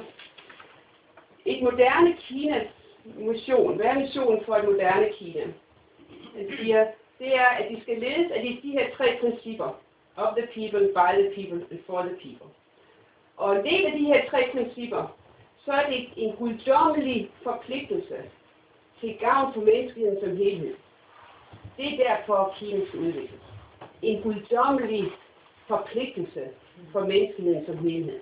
et moderne Kinas mission. Hvad er missionen for et moderne Kina? Han siger, det er, at de skal ledes af de her 3 principper. Of the people, by the people and for the people. Og en del af de her 3 principper, så er det en guddommelig forpligtelse til gavn for menneskeheden som helhed. Det er derfor, Kina skal udvikles. En guddommelig forpligtelse for menneskeheden som helhed.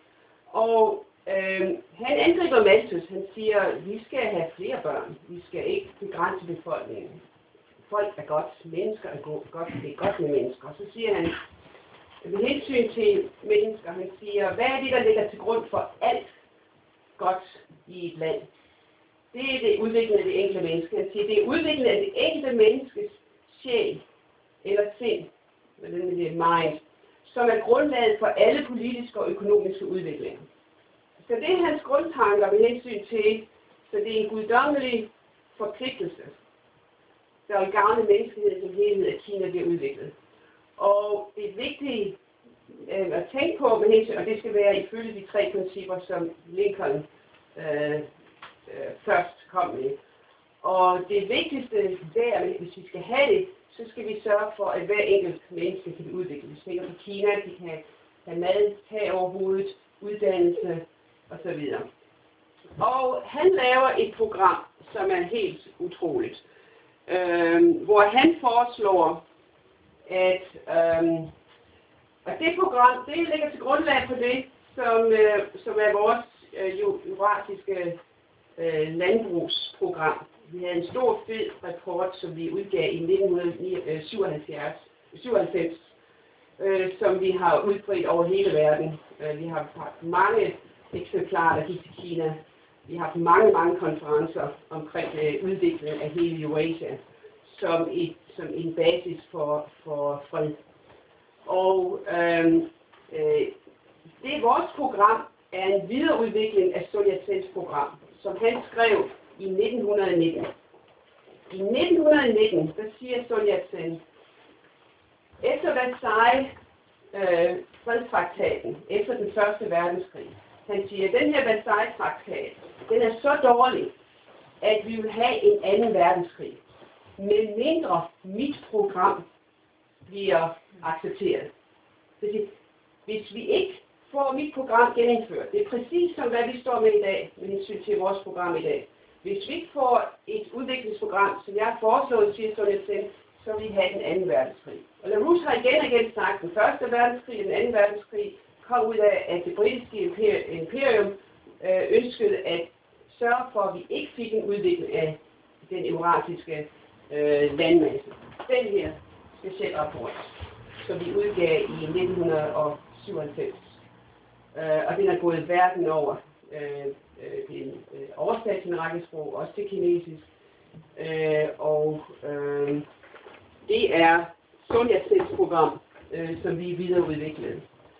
Og han angriber Malthus. Han siger, vi skal have flere børn. Vi skal ikke begrænse befolkningen. Folk er godt. Mennesker er godt. Det er godt med mennesker. Så siger han, med hensyn til mennesker, han siger, hvad er det, der ligger til grund for alt godt i et land? Det er det udviklende af det enkelte menneske. Han siger, det er udviklende af det enkelte menneskes sjæl eller sind, hvordan det er mind, som er grundlaget for alle politiske og økonomiske udviklinger. Så det er hans grundtanker med hensyn til, så det er en guddommelig forpligtelse, der vil gavne menneskeheden som helhed, at Kina bliver udviklet. Og det er vigtigt at tænke på med hensyn, og det skal være ifølge de 3 principper, som Lincoln først kom med. Og det vigtigste der, hvis vi skal have det, så skal vi sørge for, at hver enkelt menneske kan blive udviklet. Hvis vi tænker på Kina, de kan have mad, tag over hovedet, uddannelse osv. Og han laver et program, som er helt utroligt, hvor han foreslår, at og det program, det ligger til grundlag for det, som er vores eurasiske landbrugsprogram. Vi havde en stor fed rapport, som vi udgav i 1997, som vi har udbredt over hele verden. Vi har haft mange eksemplarer, der gik til Kina. Vi har haft mange konferencer omkring udviklingen af hele Eurasia som en basis for fred. Og det vores program er en videreudvikling af Sun Yat-sens program, som han skrev i 1919. I 1919, der siger Sun Yat-sen, efter Versailles fredstraktaten, efter den første verdenskrig, han siger, at den her Versailles-traktat, den er så dårlig, at vi vil have en anden verdenskrig, med mindre mit program bliver accepteret. Hvis vi ikke får mit program genindført, det er præcis som hvad vi står med i dag, med hensyn til vores program i dag. Hvis vi ikke får et udviklingsprogram, som jeg har foreslået, siger Sun Yat-sen, så vil vi have den anden verdenskrig. Og LaRouche har igen og igen sagt, at den første verdenskrig og den anden verdenskrig kom ud af, at det britiske imperium ønskede at sørge for, at vi ikke fik en udvikling af den eurasiske landmasse. Den her specielle rapport, som vi udgav i 1997. Og den er gået verden over. Det er oversat til en række sprog, også til kinesisk. Det er Sun Yat-sens program, som vi videreudviklede.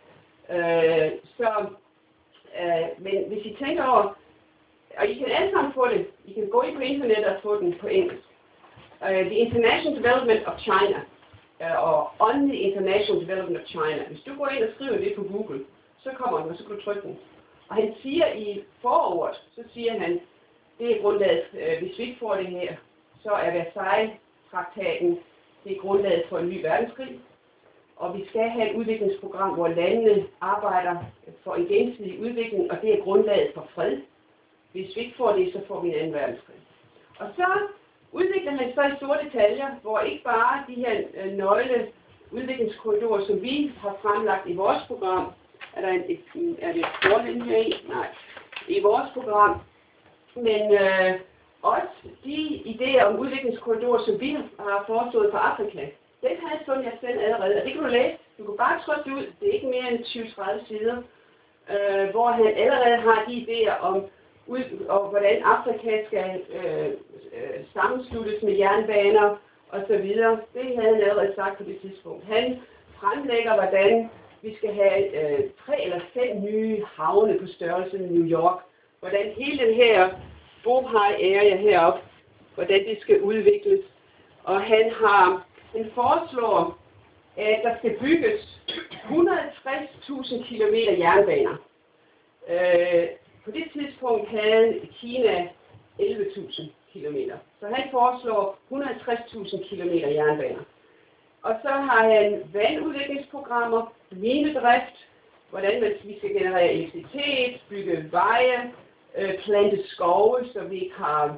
Men hvis I tænker over, og I kan alle sammen få det, I kan gå ind på internet og få den på engelsk. The International Development of China, og On the International Development of China. Hvis du går ind og skriver det på Google, så kommer den, og så kan du trykke den. Og han siger i forordet, så siger han, det er grundlaget, hvis vi ikke får det her, så er Versailles-traktaten, det er grundlaget for en ny verdenskrig. Og vi skal have et udviklingsprogram, hvor landene arbejder for en gensidig udvikling, og det er grundlaget for fred. Hvis vi ikke får det, så får vi en anden verdenskrig. Og så udvikler han så i store detaljer, hvor ikke bare de her nøgle udviklingskorridorer, som vi har fremlagt i vores program, er det et forlænge her i? Nej. I vores program. Men også de idéer om udviklingskorridorer, som vi har foreslået for Afrika, den har Sun Yat-sen allerede, og det kan du læse. Du kan bare trykke det ud. Det er ikke mere end 20-30 sider, hvor han allerede har de idéer om, hvordan Afrika skal sammensluttes med jernbaner osv. Det havde han allerede sagt på det tidspunkt. Han fremlægger, hvordan vi skal have 3 eller 5 nye havne på størrelse med New York. Hvordan hele den her Bohai area heroppe, hvordan det skal udvikles. Og han foreslår, at der skal bygges 160.000 kilometer jernbaner. På det tidspunkt havde Kina 11.000 kilometer. Så han foreslår 160.000 kilometer jernbaner. Og så har han vandudviklingsprogrammer, minedrift, hvordan vi skal generere elektricitet, bygge veje, plante skove, så vi ikke har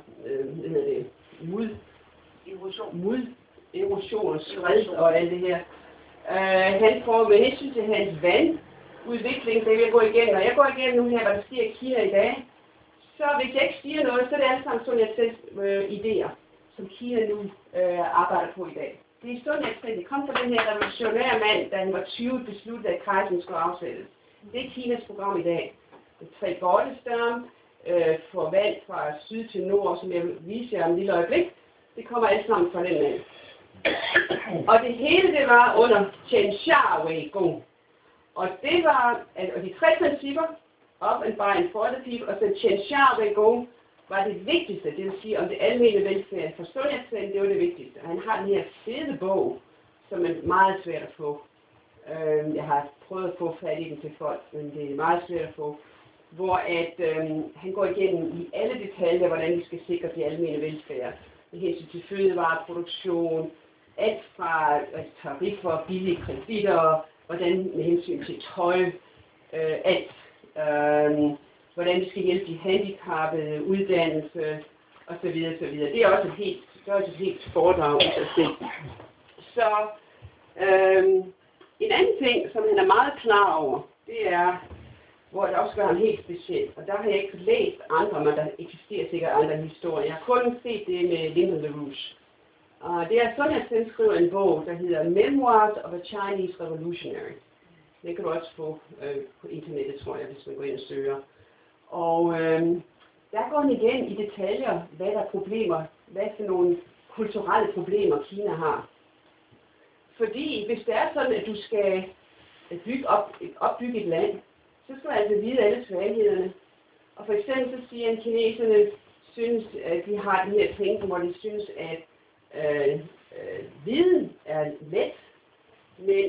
erosion og skred og alt det her. Han får med hensyn til hans vandudvikling, det vil jeg gå igennem. Når jeg går igennem nu her, hvad der sker i Kina i dag, så hvis jeg ikke siger noget, så er det alle sammen Sun Yat-sens idéer, som Kina nu arbejder på i dag. Det er Sun Yat-sen, det kom fra den her revolutionære mand, da han var 20, besluttede, at kejseren skulle afsættes. Det er Kinas program i dag. Det 3 Gordestam, for vand fra syd til nord, som jeg vil vise jer om et lille øjeblik. Det kommer alt sammen fra den mand. Og det hele det var under Chen Sha-wei-gong. Og det var, og de 3 principper, up and by and for the people, og så Chen Sha-wei-gong var det vigtigste, det vil sige om det almene velfærd. For Sun Yat-sen, det var det vigtigste. Og han har den her fede bog, som er meget svært at få. Jeg har prøvet at få fat i den til folk, men det er meget svært at få. Hvor han går igennem i alle detaljer, hvordan vi skal sikre det almene velfærd. Med hensyn til fødevareproduktion, alt fra tariffer, billige kreditter, hvordan med hensyn til tøj, alt. Hvordan vi skal hjælpe de handicappede, uddannelse osv. osv. Det er også et helt foredrag i sig selv. Så en anden ting, som han er meget klar over, det er, hvor der også gør en helt speciel. Og der har jeg ikke læst andre, men der eksisterer sikkert andre historier. Jeg har kun set det med Lyndon LaRouche. Og det er Sun Yat-sen skriver en bog, der hedder Memoirs of a Chinese Revolutionary. Den kan du også få på internettet, tror jeg, hvis man går ind og søger. Og der går han igen i detaljer, hvad der er problemer, hvad for nogle kulturelle problemer Kina har. Fordi hvis det er sådan, at du skal opbygge et land, så skal man altså vide alle svaghederne. Og for eksempel så siger kineserne, synes, at de har de her ting, hvor de synes, at viden er let, men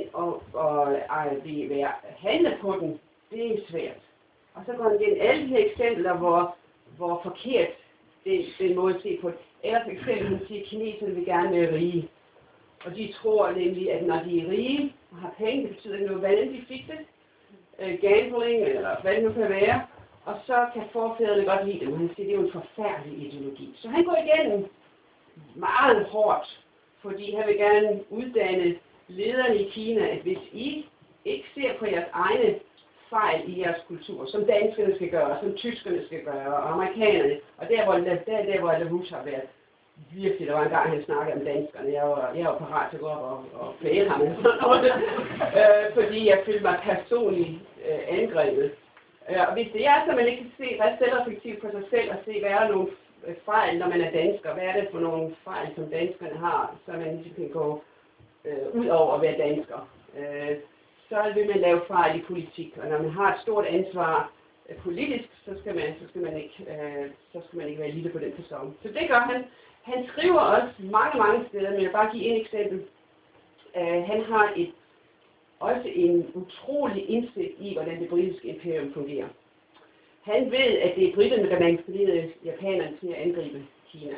at handle på den, det er svært. Og så går han igen alle de her eksempler, hvor forkert det er en måde at se på det. Eller for eksempel, han siger, at kineserne vil gerne være rige. Og de tror nemlig, at når de er rige og har penge, det betyder noget, hvordan de fik det. Gambling, eller hvad det nu kan være. Og så kan forfædrene godt lide det, men han siger, det er jo en forfærdelig ideologi. Så han går igennem meget hårdt, fordi han vil gerne uddanne lederne i Kina, at hvis I ikke ser på jeres egne fejl i jeres kultur, som danskerne skal gøre, som tyskerne skal gøre, og amerikanerne, og der hvor LaRouche har været virkelig, der var en gang, han snakkede om danskerne, jeg var parat til at gå op og fæle ham, fordi jeg følte mig personligt angrebet. Og hvis det er så, man ikke kan se selvreflektivt på sig selv, og se, hvad er der nogle fejl, når man er dansker, hvad er det for nogle fejl, som danskerne har, så man ikke kan gå ud over at være dansker. Så vil man lave fejl i politik, og når man har et stort ansvar politisk, så skal man ikke være lille på den person. Så det gør han. Han skriver også mange steder, men jeg vil bare give et eksempel. Han har også en utrolig indsigt i, hvordan det britiske imperium fungerer. Han ved, at det er briterne, der manipulerede japanerne til at angribe Kina.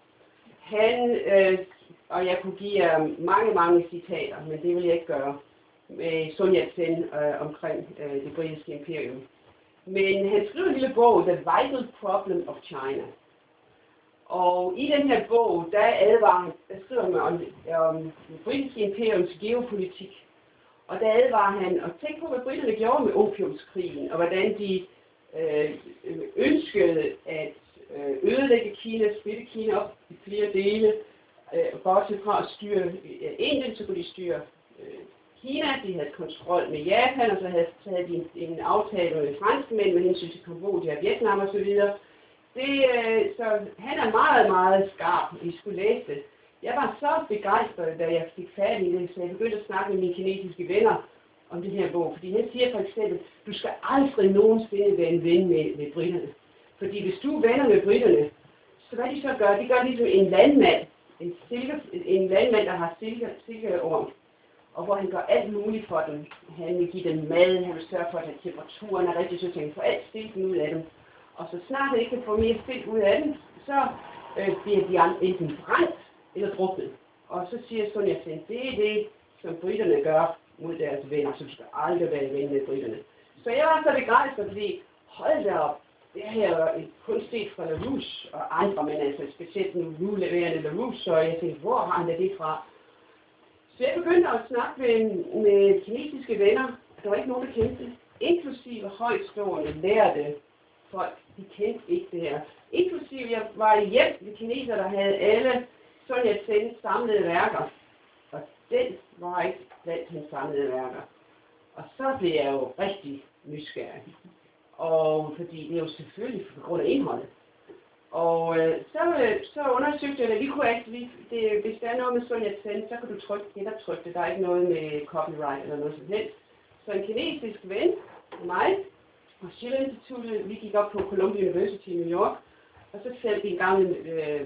Og jeg kunne give jer mange citater, men det vil jeg ikke gøre, med Sun Yat-sen omkring det britiske imperium. Men han skriver en lille bog, The Vital Problem of China. Og i den her bog, der skriver man om det britiske imperiums geopolitik. Og der advarer han, og tænk på, hvad briterne gjorde med opiumskrigen, og hvordan de ønskede at ødelægge Kina, splitte Kina op i flere dele, bortset fra at styre Indien, så kunne de styre Kina, de havde kontrol med Japan, og så havde de en aftale med franskmænd med hensyn til Kambodja, Vietnam og så videre. Så han er meget skarp, I skulle læse det. Jeg var så begejstret, da jeg fik fat i det, så jeg begyndte at snakke med mine kinesiske venner om det her bog. Fordi han siger for eksempel, du skal aldrig nogensinde være en ven med britterne. Fordi hvis du er venner med britterne, så hvad de så gør? De gør ligesom en landmand, en landmand, der har silkeorm, og hvor han gør alt muligt for dem. Han vil give dem mad, han vil sørge for, at temperaturen er rigtig, så han får alt stilken ud af dem. Og så snart han ikke kan få mere stilk ud af dem, så bliver de enten brændt eller druknet. Og så siger Sun Yat-sen, det er det, som britterne gør mod deres venner, så du skal aldrig være ven med britterne. Så jeg var så begejstret, fordi hold da op, det her er kun set fra LaRouche og andre, men altså specielt nu leverende LaRouche, så jeg tænkte, hvor har han det fra? Så jeg begyndte at snakke med kinesiske venner, der var ikke nogen, der kendte det. Inklusive højtstående lærte folk, de kendte ikke det her. Inklusive jeg var i hjem med kinesere, der havde alle Sun Yat-sens samlede værker. Og den var ikke blandt hans samlede værker. Og så blev jeg jo rigtig nysgerrig. Og fordi det er jo selvfølgelig på grund af indholdet. Og så undersøgte jeg det. Vi kunne ikke, hvis der er noget med Sun Yat-sen, så kan du genoptrykke det. Der er ikke noget med copyright eller noget som helst. Så en kinesisk ven og mig og Schiller Instituttet, vi gik op på Columbia University i New York. Og så fandt vi en gammel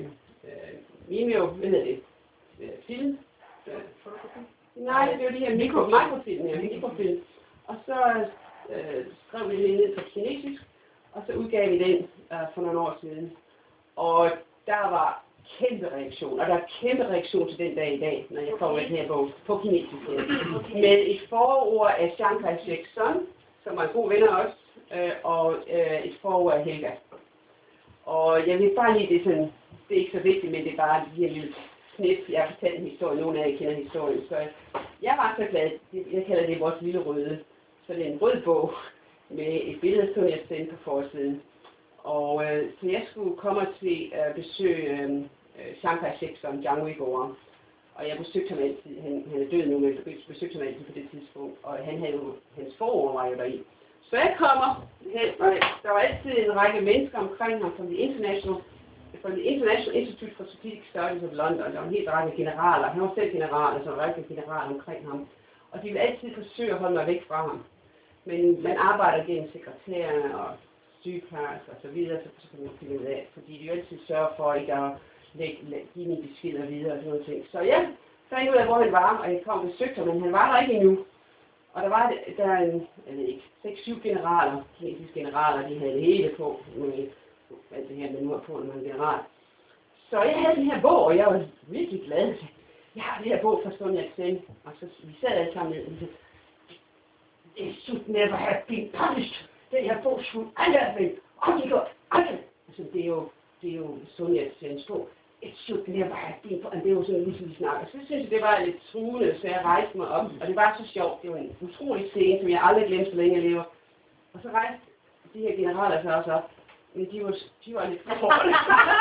film. Nej, det var de her mikrofilm. Og så skrev vi det ned på kinesisk, og så udgav vi den for nogle år siden. Og der var kæmpe reaktion, og der er kæmpe reaktion til den dag i dag, når jeg kommer den her bog på kinesisk. Med et forord af Chiang Kai-sheks søn, som var en god ven af os, og et forord af Helga. Og jeg vil bare lige det sådan, det er ikke så vigtigt, men det er bare de her lille snit. Jeg har fortalt en historie, nogle af jer kender historien, så jeg var så glad. Jeg kalder det vores lille røde. Så det er en rød bog med et billede, som jeg sendte på forsiden. Og så jeg skulle komme til at besøge Chiang Kai-shek som Django i går. Og jeg besøgte ham altid. Han er død nu, men jeg besøgte ham altid på det tidspunkt. Og hans forår var jo deri. Så jeg kommer hen, og der var altid en række mennesker omkring ham fra The International Institute for Strategic Studies of London. Der var en helt række generaler. Han var selv general, og så var en række generaler omkring ham. Og de ville altid forsøge at holde mig væk fra ham. Men man arbejder gennem sekretærerne og sygeplejersker og så videre, så kan man finde ud af. Fordi de jo altid sørger for ikke at give mine beskeder videre og sådan noget ting. Så jeg fandt ud af, hvor han var, og jeg kom og besøgte ham, men han var der ikke endnu. Og der var en, jeg ved ikke, 6-7 generaler, kinesiske generaler, de havde det hele på, med alt det her, man nu er på, når man er general. Så jeg havde den her bog, og jeg var virkelig glad. Jeg har det her bog fra Sun Yat-sen, og så vi sad alle sammen ned og sagde, "This should never have been punished. Den her bog skulle aldrig have været offentliggjort. Aldrig." Altså, det er jo Sun Yat-sens bog. "It should never have been punished." Det var sådan ligesom vi snakker. Så synes jeg, det var lidt truende, så jeg rejste mig op, og det var så sjovt. Det var en utrolig scene, som jeg aldrig glemte, så længe jeg lever. Og så rejste de her generaler så også op, men de var lidt formålet.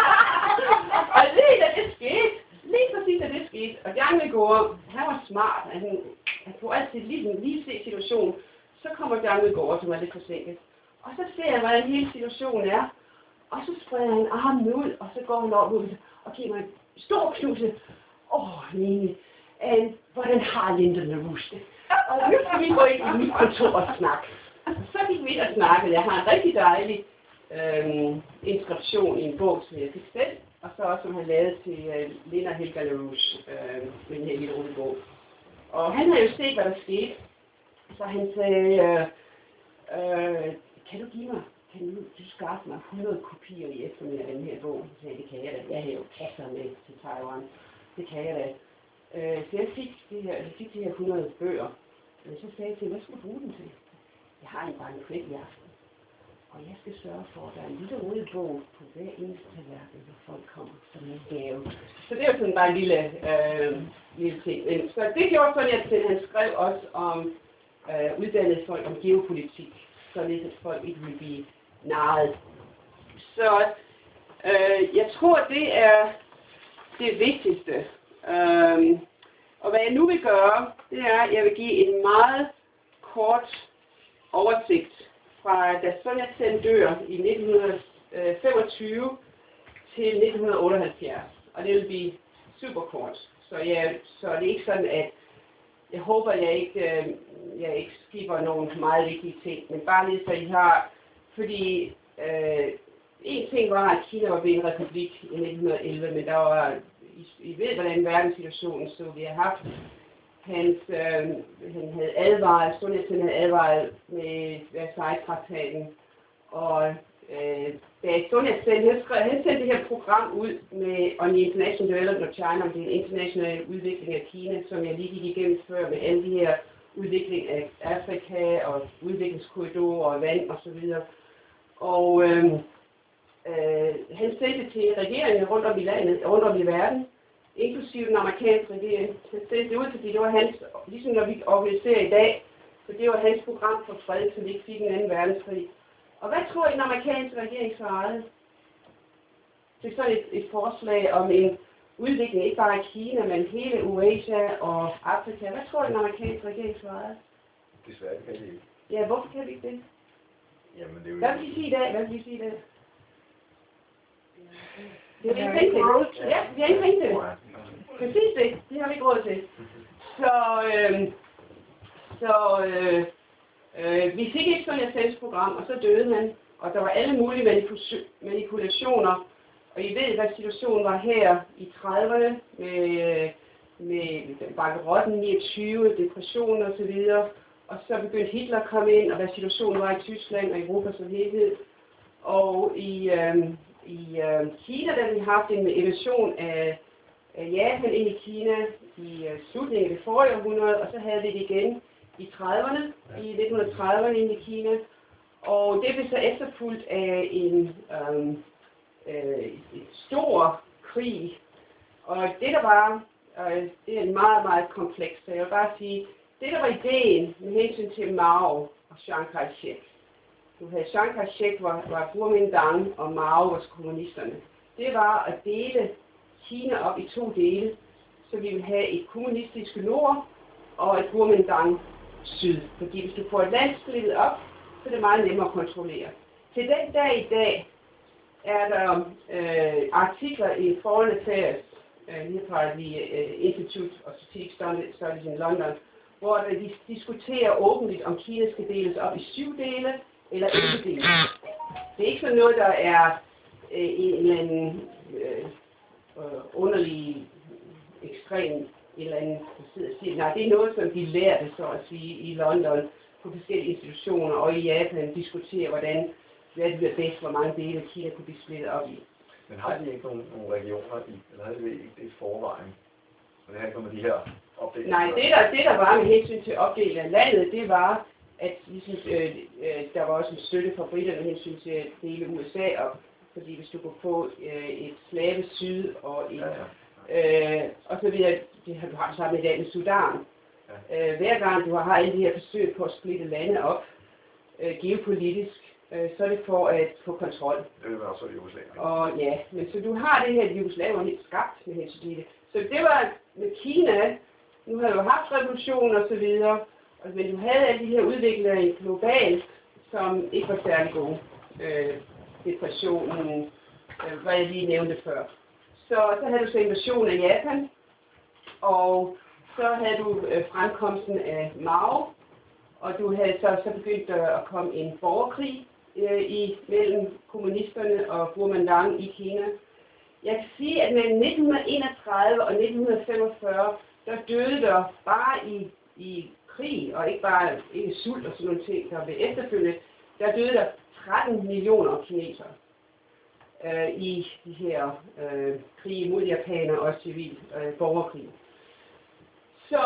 Og lige da det skete, lige præcis da det skete, og Django går, han var smart, han kunne altid lige se situationen. Så kommer Django går, som er lidt forsinket. Og så ser jeg, hvordan hele situationen er. Og så spreder han armen ud, og så går han op ud og giver mig en stor knuse. Nene, hvordan har Linda LaRouche det? Og nu skal vi gå ind i mit kontor og snakke. Så gik vi og snakkede. Jeg har en rigtig dejlig inskription i en bog, som jeg fik selv. Og så også, som han lavede til Linda Helga LaRouche, med den her lille runde bog. Og han havde jo set, hvad der skete. Så han sagde, kan du give mig, du skaffe mig 100 kopier i eftermiddag af den her bog? Så sagde jeg, det kan jeg da. Jeg havde jo kasser med til Taiwan. Det kan jeg da. Så jeg fik de her 100 bøger. Så sagde jeg til, hvad skal du bruge dem til? Jeg har en banket i aften. Og jeg skal sørge for, at der er en lille rød bog på hver eneste tallerken, når folk kommer som en gave. Så det er jo sådan bare en lille ting. Så det gjorde sådan, at han skrev også om uddannede folk om geopolitik, således at folk ikke vil blive narret. Så jeg tror, det er det vigtigste. Og hvad jeg nu vil gøre, det er, at jeg vil give en meget kort oversigt fra da Sun Yat-sen dør i 1925 til 1978. Og det vil blive super kort. Så det er ikke sådan, at jeg håber, jeg ikke skipper nogle meget vigtige ting, men bare lige så I har, fordi en ting var, at Kina var blevet en republik i 1911, men der var, I ved, hvordan verdenssituationen så. Vi har haft, han havde advaret, Sun Yat-sen havde advaret med Versailles-traktaten, og da Sun Yat-sen, han sendte det her program ud med on the International Development of China, om den internationale udvikling af Kina, som jeg lige gik igennem før, med alle de her udvikling af Afrika og udviklingskorridorer og vand og så videre. Og han sendte til regeringen rundt om i landet, rundt om i verden, inklusive den amerikanske regering. Han sendte det ud, fordi det var hans, ligesom når vi organiserer i dag, så det var hans program for fred, så vi ikke fik en anden verdenskrig. Og hvad tror I, den amerikanske regering svarede? Det er sådan et forslag om en udvikling, ikke bare i Kina, men hele Eurasia og Afrika. Hvad tror I, den amerikanske regering svarede? Desværre kan det ikke. Ja, hvorfor kan vi ikke det? Jamen, det er jo Hvad vil I sige i dag? Hvad vil I sige i dag? Det har vi ikke råd til. Ja, vi har ikke ringet til det. Præcis det. Det har vi ikke råd til. Så vi fik ikke sådan et fællesprogram, og så døde han. Og der var alle mulige manipulationer. Og I ved, hvad situationen var her i 30'erne med bankerotten 29, depression og så videre. Og så begyndte Hitler at komme ind, og hvad situationen var i Tyskland og Europa som helhed. Og i Kina, der vi haft en invasion af Japan ind i Kina i slutningen af det forrige århundrede, og så havde vi det igen i 30'erne, i 1930'erne ind i Kina. Og det blev så efterfulgt af en stor krig. Og det der var, det er en meget, meget kompleks, så jeg vil bare sige, det der var ideen med hensyn til Mao og Chiang Kai-shek, du havde Chiang Kai-shek, var Kuomintang, og Mao var kommunisterne. Det var at dele Kina op i 2 dele, så vi vil have et kommunistisk nord og et Kuomintang syd. Fordi hvis du får et land splittet op, så er det meget nemmere at kontrollere. Til den dag i dag er der artikler i Foreign Affairs, lige fra The Institute of Strategic Studies in London, hvor de diskuterer åbent, om Kina skal deles op i 7 dele eller 11 dele. Det er ikke sådan noget, der er en eller anden underlig, ekstrem eller anden, nej, det er noget, som de lærte, så at sige, i London på forskellige institutioner og i Japan diskuterer, hvad det bliver bedst, hvor mange dele Kina kunne blive splittet op i. Men har de ikke nogle regioner i, eller havde vi ikke det i forvejen? Og det har ikke noget med de her opdelinger? Nej, det der var med hensyn til opdelingen af landet, det var, at ligesom, der var også en støtte fra briterne med hensyn til at dele USA op. Fordi hvis du kunne få et slave syd og et, og så videre, det har du haft sammen i dag med Sudan. Hver gang du har alle de her forsøg på at splitte lande op, geopolitisk, så er det for at få kontrol. Det var også Jugoslavien. Og ja, men så du har det her, Jugoslavien var helt skabt med hensyn til det. Så det var med Kina, nu har du haft revolution og så videre, men du havde alle de her udviklinger globalt, som ikke var særlig gode. Depressionen, hvad jeg lige nævnte før. Så havde du så invasion af Japan, og så havde du fremkomsten af Mao, og du havde så begyndt at komme en borgerkrig mellem kommunisterne og Kuomintang i Kina. Jeg kan sige, at mellem 1931 og 1945, der døde der bare i krig, og ikke bare ikke sult og sådan nogle ting, der blev efterfølgende, der døde der 13 millioner kinesere i de her krige mod japanere og civil borgerkrig. Så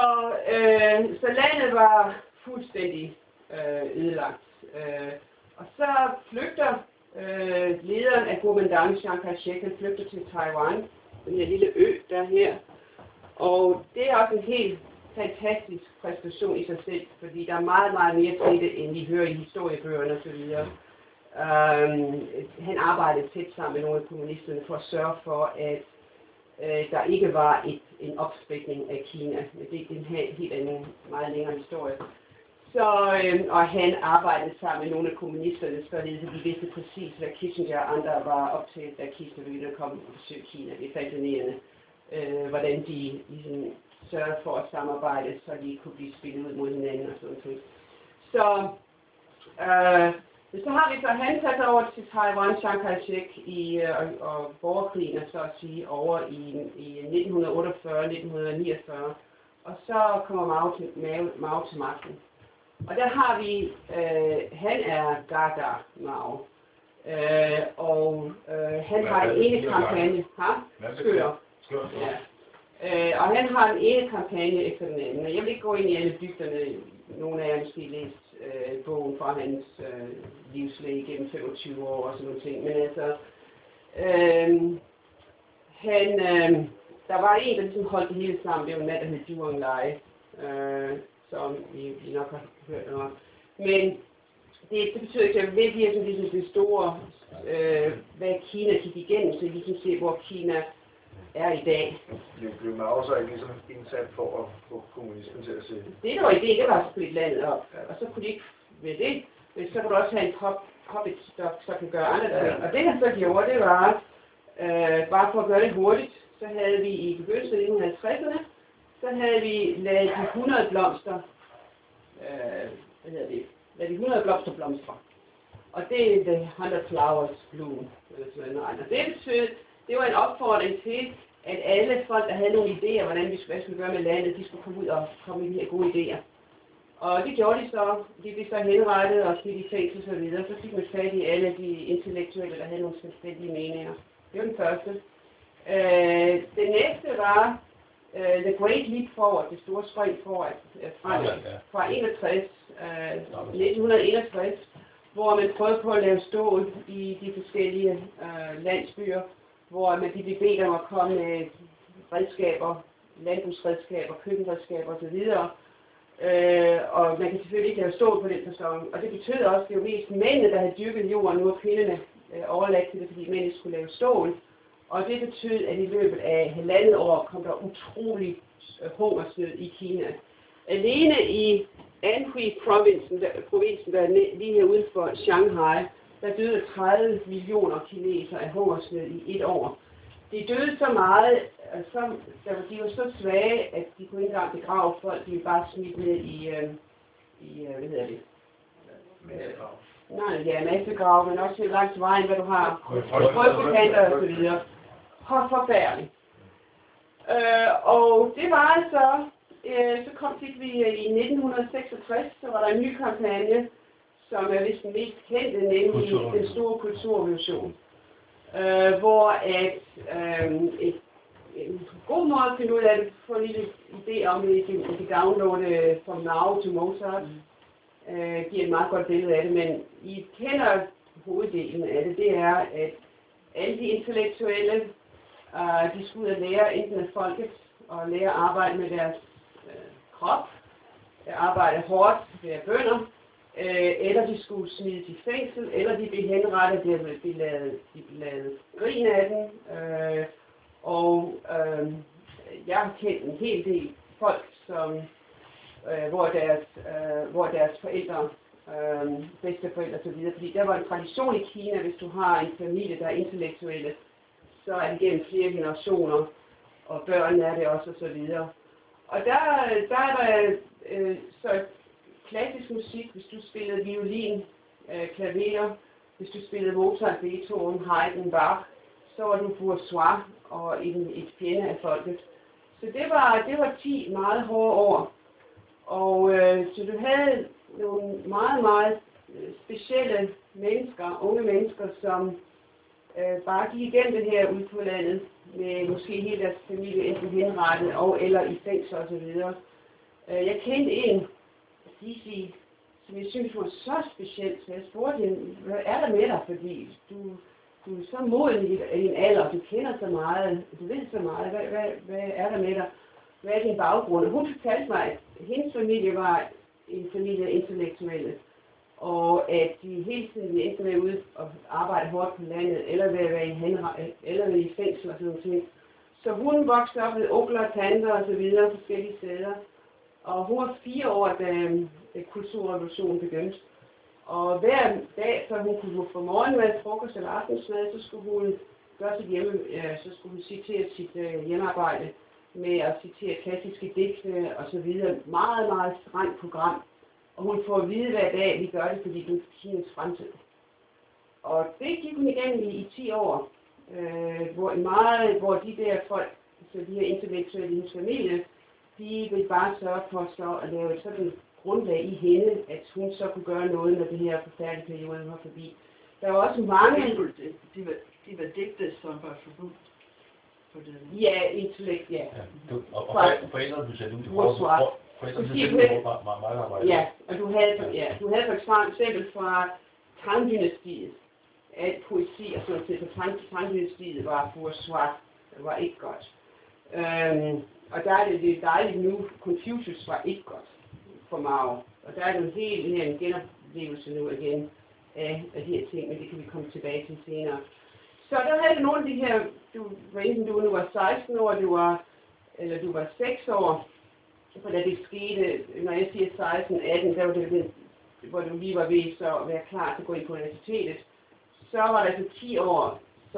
landet var fuldstændig ødelagt. Og så flygter lederen af Kuomintang, Chiang Kai-shek, han flygter til Taiwan, den her lille ø der her. Og det er også en helt fantastisk præstation i sig selv, fordi der er meget, meget mere til det, end vi hører i historiebøgerne osv. Han arbejdede tæt sammen med nogle af kommunisterne for at sørge for, at der ikke var en opsplitning af Kina. Men det er en helt anden, meget længere historie. Så, og han arbejdede sammen med nogle af kommunisterne, således at de vidste præcis, hvad Kissinger og andre var op til, da Kissinger ville komme og besøge Kina. Det er fascinerende, hvordan de ligesom sørgede for at samarbejde, så de kunne blive spillet ud mod hinanden og sådan noget. Så har vi så han taget over til Taiwan, Chiang Kai-shek og borgerkrigen, så at sige, over i 1948-1949. Og så kommer Mao til magten. Og der har vi, han er Gaga Mao. Han har den ene kampagne. Skør. Ja. Og han har den ene kampagne efter den anden. Jeg vil ikke gå ind i alle dybderne. Nogle af jer måske læst bogen fra hans livslæge gennem 25 år og sådan nogle ting. Men altså, der var en, der ligesom holdt det hele sammen. Det var en mand, der hed Zhou Enlai, som vi nok har hørt om. Men det betyder ikke, at det bliver sådan ligesom det store, hvad Kina gik igennem, så vi kan se, hvor Kina er i dag. Blev Mao så ikke ligesom indsat for at få kommunismen til at se? Det der var ideen, det var at splitte landet op. Ja. Og så kunne de ikke ved det. Men så kunne du også have en puppet, der så kan gøre andre ting. Og det han så gjorde, det var, bare for at gøre det hurtigt, så havde vi i begyndelsen af 1950'erne, så havde vi lavet de 100 blomster, lad de 100 blomster blomstre. Og det er the 100 flowers bloom. Og det betød, det var en opfordring til, at alle folk, der havde nogle idéer, hvad vi skulle gøre med landet, de skulle komme ud og komme med de her gode idéer. Og det gjorde de så. De blev så henrettet og fik i fængsel og så videre. Så fik man fat i alle de intellektuelle, der havde nogle selvstændige meninger. Det var den første. Det næste var The Great Leap Forward, det store spring forward, fra 1961, hvor man prøvede på at lave stål i de forskellige landsbyer, hvor man blev bedt om at komme med redskaber, landbrugsredskaber, køkkenredskaber osv. Og man kan selvfølgelig ikke lave stål på den facon. Og det betød også, at det var mest mændene, der havde dyrket jorden, nu var kvinderne overladt til det, fordi mændene skulle lave stål. Og det betød, at i løbet af 1,5 år kom der utrolig hungersnød i Kina. Alene i Anhui-provinsen, der er lige her uden for Shanghai, der døde 30 millioner kinesere af hungersnød i 1 år. De døde så meget, de var så svage, at de kunne ikke engang begrave folk. De var bare smidt ned i hvad hedder det? Massegrave, men også langs vejen, hvad du har. Frøbekanter og så videre. Forfærdeligt. Og det var så fik vi i 1966, så var der en ny kampagne, som er vist den mest kendte, nemlig den store kulturrevolution. Hvor en god måde at finde ud af det, få en lille idé om, at I kan downloade From Now to Mozart, giver et meget godt billede af det, men I kender hoveddelen af det, det er, at alle de intellektuelle, de skulle ud og lære enten af folket, og lære at arbejde med deres krop, arbejde hårdt, være bønder, eller de skulle smides i fængsel, eller de blev henrettet, de blev lavet grin af dem, jeg har kendt en hel del folk, som, hvor deres forældre, bedsteforældre osv., fordi der var en tradition i Kina, hvis du har en familie, der er intellektuelle, så er det gennem flere generationer, og børnene er det også osv. Og der er der så klassisk musik, hvis du spillede violin, klaver, hvis du spillede Mozart, Beethoven, Haydn, Bach, så var du bourgeois og et fjende af folket. Så det var 10 meget hårde år. Og så du havde nogle meget, meget specielle mennesker, unge mennesker, som bare gik igennem det her ude på landet, med måske hele deres familie enten henrettet eller i fængsel osv. Jeg kendte en, Sisi, som jeg synes var så specielt, så jeg spurgte hende, hvad er der med dig, fordi du er så moden i din alder, du kender så meget, du ved så meget, hvad er der med dig, hvad er din baggrund? Og hun fortalte mig, at hendes familie var en familie af intellektuelle, og at de hele tiden ville enten være ude og arbejde hårdt på landet, eller være i fængsel og sådan noget. Så hun voksede op med onkler og tanter og så videre forskellige steder. Og hun var 4 år, da kulturrevolutionen begyndte. Og hver dag, så hun kunne få morgenmad, frokost eller aftensmad, så skulle hun gøre sit så skulle hun citere sit hjemmearbejde med at citere klassiske digte og så videre. Meget, meget strengt program. Og hun får at vide hver dag, at vi gør det, fordi det er Kinas fremtid. Og det gik hun igennem i 10 år, hvor de der folk, så de her intellektuelle i hendes familie, de ville bare sørge for så at lave et sådan grundlag i hende, at hun så kunne gøre noget, når det her forfærdelige periode var forbi. Der var også mange... De var digte, som var forbudt for det. Ja, intellekt, ja. Og forældrene blev sat ud til meget arbejde. Ja, og du havde for eksempel fra Tang-dynastiet, at poesi og sådan set, for Tang-dynastiet var bourgeois, det var ikke godt. Og der er det dejligt nu, Confucius var ikke godt for Mao. Og der er det jo en genoplevelse nu igen af de her ting, men det kan vi komme tilbage til senere. Så der havde du nogle af de her, enten du nu var 16 år, du var 6 år, for da det skete, når jeg siger 16-18, der var det, hvor du lige var ved så at være klar til at gå ind på universitetet, så var der altså 10 år,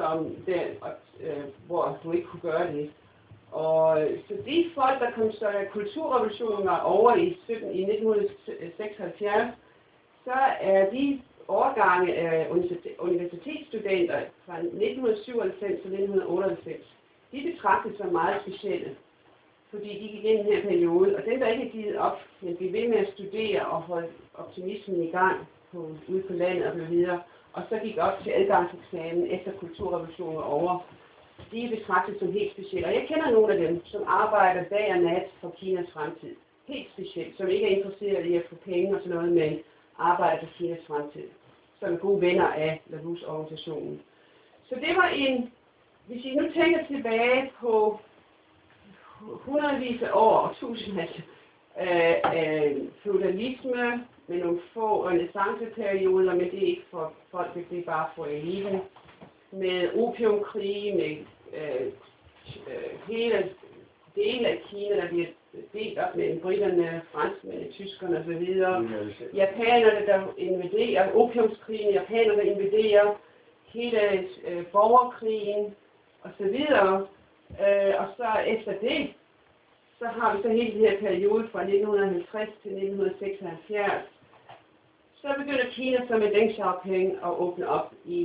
hvor du ikke kunne gøre det. Og så de folk, der kom så kulturrevolutionen var over i 1976, så er de årgange af universitetsstudenter fra 1997 til 1998, de betragtes som meget specielle, fordi de gik ind i den her periode, og dem, der ikke er givet op, men blev ved med at studere og holde optimismen i gang ude på landet og blev videre, og så gik op til adgangseksamen efter kulturrevolutionen var over, de er betragtet som helt specielle. Og jeg kender nogle af dem, som arbejder dag og nat for Kinas fremtid. Helt specielt, som ikke er interesseret i at få penge og sådan noget, men arbejder for Kinas fremtid. Som er gode venner af LaRouche-organisationen. Så det var hvis I nu tænker tilbage på hundredvis af år og tusindvis feudalisme med nogle få renaissanceperioder, men det er ikke for folk, det er bare for eliten. Med opiumkrige, med hele dele af Kina, der bliver delt op mellem britterne, franskmændene, tyskerne osv. Japanerne, der invaderer, opiumskrigen, japanerne, der invaderer, hele borgerkrigen osv. Og så efter det, så har vi så hele den her periode fra 1950 til 1976. Så begynder Kina så med Deng Xiaoping at åbne op i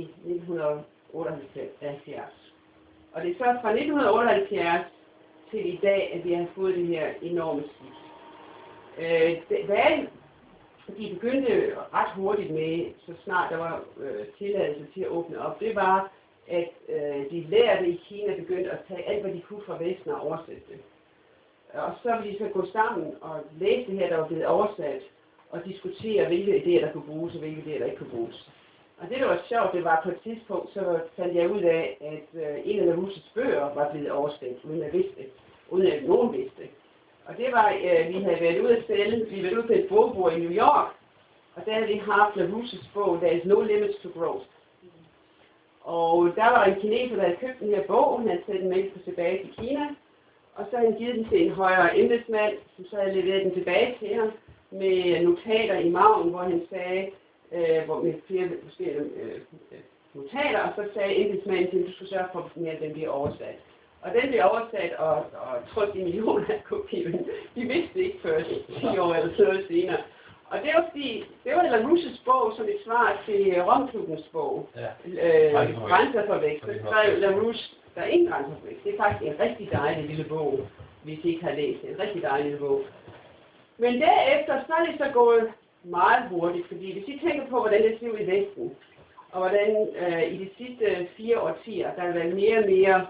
1978. Og det er så fra 1978 til i dag, at vi har fået det her enorme skift. De begyndte ret hurtigt med, så snart der var tilladelse til at åbne op, det var, at de lærte i Kina begyndte at tage alt, hvad de kunne fra Vesten og oversætte det. Og så ville de så gå sammen og læse det her, der var blevet oversat, og diskutere, hvilke idéer, der kunne bruges, og hvilke idéer, der ikke kunne bruges. Og det, der var sjovt, det var på et tidspunkt, så fandt jeg ud af, at en af LaRouches bøger var blevet oversat, uden at vidste det, uden at nogen vidste det. Og det var, vi havde været ude at sælge, vi havde været ude på et bogbord i New York, og der havde vi haft LaRouches bog, There is no limits to growth. Og der var en kineser, der havde købt den her bog, han havde sendt den med tilbage til Kina, og så havde han givet den til en højere embedsmand, som så havde leveret den tilbage til ham, med notater i maven, hvor han sagde, med flere forskellige notater, og så sagde embedsmanden til, at du skulle sørge for, at den bliver oversat. Og den blev oversat og trykt i millioner af kopier. De vidste det ikke før 10 år eller så senere. Og det var fordi, det var LaRouches bog som et svar til Romklubbens bog. Grænser for vækst. Så skrev LaRouche, der er ingen grænser for vækst. Det er faktisk en rigtig dejlig lille bog, hvis I ikke har læst det. En rigtig dejlig lille bog. Men derefter, så er det så gået meget hurtigt, fordi hvis I tænker på, hvordan det ser ud i Vesten, og hvordan i de sidste 4 årtier, der har været mere og mere,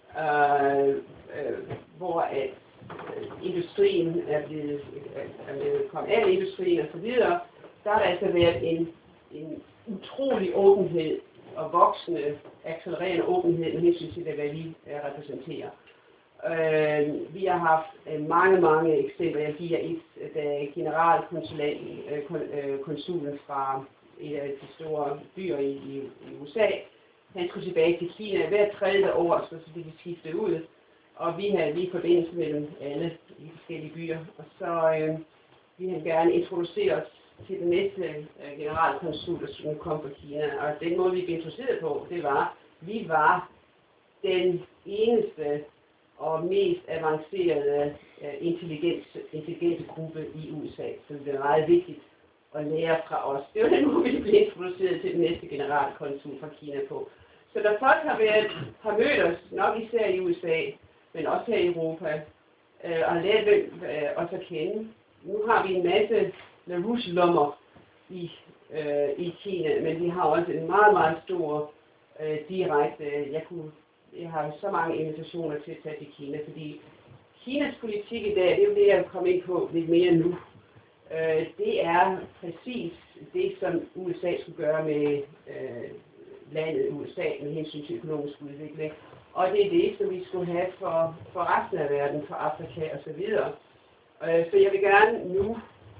hvor at industrien er blevet kommet af industrien og så videre, der har der altså været en utrolig åbenhed og voksende, accelererende åbenhed med hensyn til, hvad vi repræsenterer. Vi har haft mange eksempler. Jeg giver et, da generalkonsulen fra et af de store byer i USA, han skulle tilbage til Kina hver 3. år, så fik de skiftet ud. Og vi havde lige forbindelse mellem alle de forskellige byer. Og så ville han gerne introducere os til den næste generalkonsul, som kom fra Kina. Og den måde, vi blev introduceret på, det var, vi var den eneste og mest avancerede intelligente gruppe i USA. Så det var meget vigtigt at lære fra os. Det var den måde, vi blev introduceret til den næste generalkonsul fra Kina på. Så der folk har mødt os, nok især i USA, men også her i Europa, og har lært os at kende. Nu har vi en masse LaRouche-lommer i Kina, men vi har også en meget stor direkte, jeg har så mange invitationer til at tage til Kina, fordi Kinas politik i dag, det er jo det, jeg kommer ind på lidt mere nu. Det er præcis det, som USA skulle gøre med landet USA med hensyn til økonomisk udvikling. Og det er det, som vi skulle have for resten af verden, for Afrika og så videre. Så jeg vil gerne nu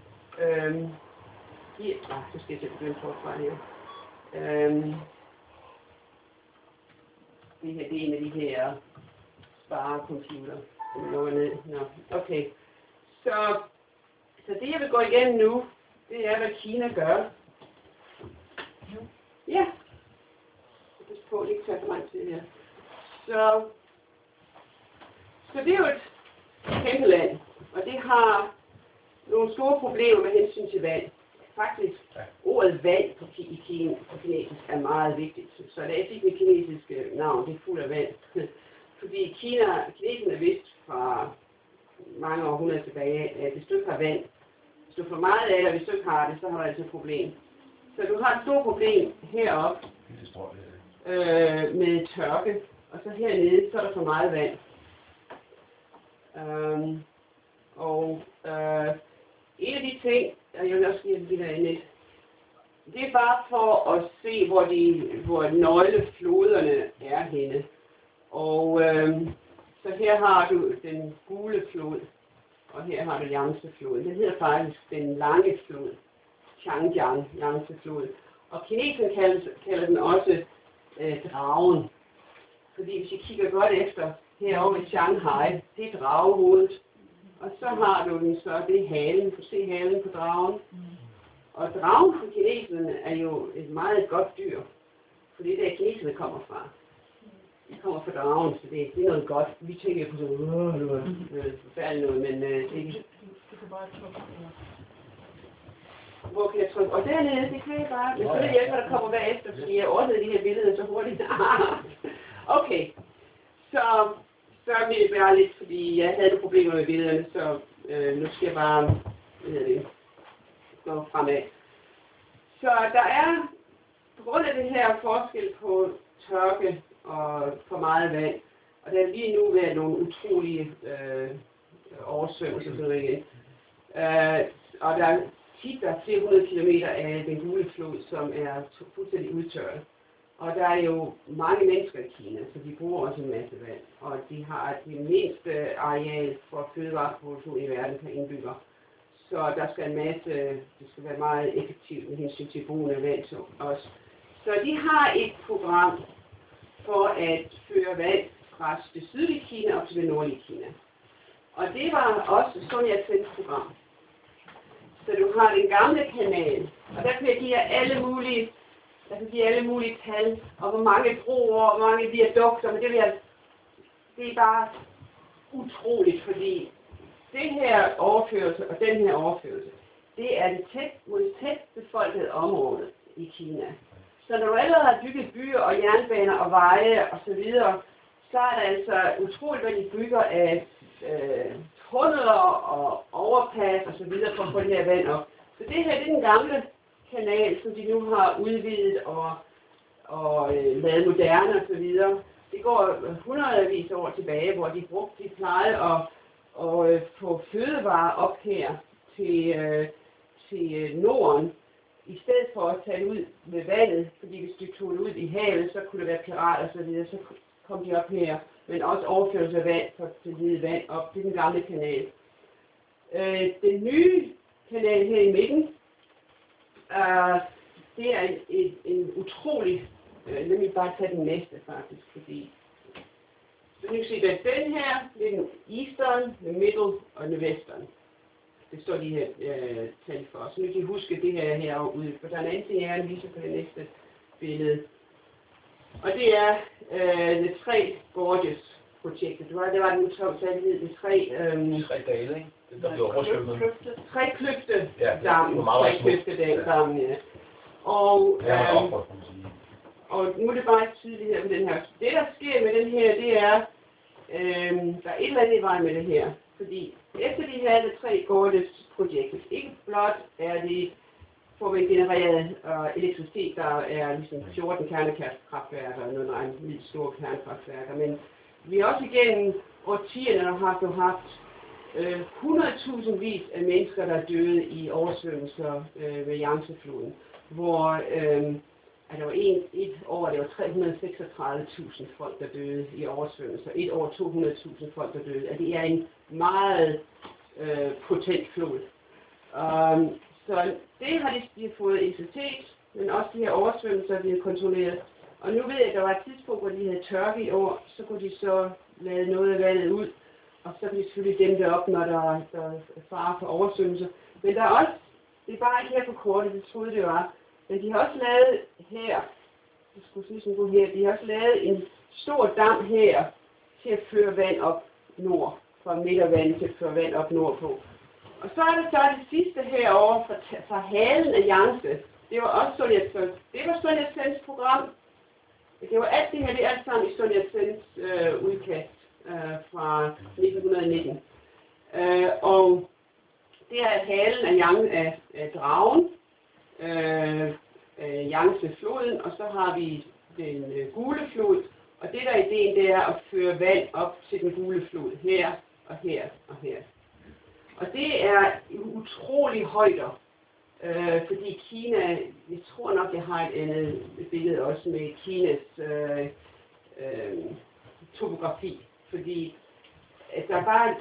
så skal jeg begynde forfra her. Det her, det er en af de her sparecomputer, som lukker ned. Okay. Så det, jeg vil gå igennem nu, det er, hvad Kina gør. Ja. Jeg kan på ikke tage for meget til her. Så det er jo et kæmpe land, og det har nogle store problemer med hensyn til vand. Faktisk, ordet vand på kinesisk er meget vigtigt. Så det er ikke mit kinesiske navn, det er fuld af vand. Fordi kineserne vidste fra mange århundreder tilbage, at hvis du ikke har vand, hvis du får meget af det, og hvis du ikke har det, så har du altså et problem. Så du har et stort problem heroppe med tørke, og så hernede, så er der for meget vand. En af de ting, og jeg vil også give det der lidt, det er bare for at se, hvor nøglefloderne er henne. Og så her har du den gule flod, og her har du Yangtze-floden. Den hedder faktisk den lange flod, Changjiang, Yangtze-floden. Og kineserne kalder den også dragen. Fordi hvis I kigger godt efter, herovre i Shanghai, det er dragehovedet. Og så har du den så, det er halen, du kan se halen på dragen. Og dragen for kineserne er jo et meget godt dyr, for det er der kineserne kommer fra. De kommer fra dragen, så det er noget godt. Vi tænker på sådan, noget forfærdeligt noget, men det er ikke. Hvor kan jeg trykke? Og dernede, det kan jeg bare. Men så vil jeg hjælpe, der kommer bagefter, fordi jeg ordnede de her billeder så hurtigt. Okay, så vil det være lidt, fordi jeg havde problemer med billederne, så nu skal jeg bare gå fremad. Så der er, på grund af det her forskel på tørke og for meget vand, og der er lige nu været nogle utrolige oversvømmelser sådan noget igen. Og der er tit, der er flere hundrede kilometer af den gule flod, som er fuldstændig udtørret. Og der er jo mange mennesker i Kina, så de bruger også en masse vand. Og de har det mindste areal for fødevareproduktion i verden per indbygger. Så der skal en masse, det skal være meget effektivt med hensyn til brugen af vand også. Så de har et program for at føre vand fra det sydlige Kina op til det nordlige Kina. Og det var også Sun Yat-sens program. Så du har den gamle kanal, og der kan jeg give jer alle mulige tal, og hvor mange broer, og hvor mange viadukter, men det er bare utroligt, fordi det her overførelse og den her overførelse, det er det tæt befolkede område i Kina. Så når du allerede har bygget byer og jernbaner og veje og så videre, så er det altså utroligt, hvad de bygger af tunneler og overpas og så videre for at få det her vand op. Så det her, det er den gamle kanal, som de nu har udvidet og lavet moderne og så videre. Det går hundredvis år tilbage, hvor de plejede at få fødevarer op her til Norden, i stedet for at tage det ud med vandet, fordi hvis de tog det ud i havet, så kunne det være pirater og så videre, så kom de op her, men også overførelse af vand for til hvide vand op til den gamle kanal. Den nye kanal her i midten, det er en utrolig, lad mig bare tage den næste faktisk, fordi så nu kan se, at den her, det er den Eastern, den Middle og den Western. Det står de her tal for. Så nu kan I huske det her herude, for der er en anden ting, jeg gerne viser på det næste billede. Og det er The Three Gorges-projektet. Det var den utrolige det tre dale, ikke? Der blev oversvømmet. Tre kløfte dammen. Tre kløfte dammen, ja. Og nu er det bare tydeligt her på den her. Det der sker med den her, det er, der er et eller andet i vejen med det her. Fordi efter de her The Three Gorges-projektet, ikke blot er det for at generere elektricitet, der er ligesom 14 kernekraftværker, og nogle lidt store kernekraftværker, men vi har også igennem årtierne haft 100.000 vis af mennesker, der er døde i oversvømmelser ved Yangtze-floden, hvor der var et år, det var 336.000 folk, der døde i oversvømmelser, et år 200.000 folk, der døde. Det er en meget potent flod. Så det har de fået intensitet, men også de her oversvømmelser, de har kontrolleret. Og nu ved jeg, at der var et tidspunkt, hvor de havde tørke i år, så kunne de så lade noget af vandet ud, og så kan de selvfølgelig dæmme det op, når der er fare for oversvømmelser. Men der er også, det er bare ikke her på kortet, det troede det var, men de har også lavet her, det skulle ligesom gå her, de har også lavet en stor dam her, til at føre vand op nord, fra midtervandet til at føre vand op nordpå. Og så er der så det sidste herovre fra halen af Yangtze. Det var også Sun Yat-sen. Det var Sun Yat-sens program. Det var alt det her, det er alt sammen i Sun Yat-sens udkast fra 1919. Og det er halen af dragen, Yangtze-floden, og så har vi den gule flod. Og det der ideen, det er at føre vand op til den gule flod, her og her og her. Og det er utrolig højder, fordi Kina, jeg tror nok, jeg har et andet billede også med Kinas topografi, fordi der er bare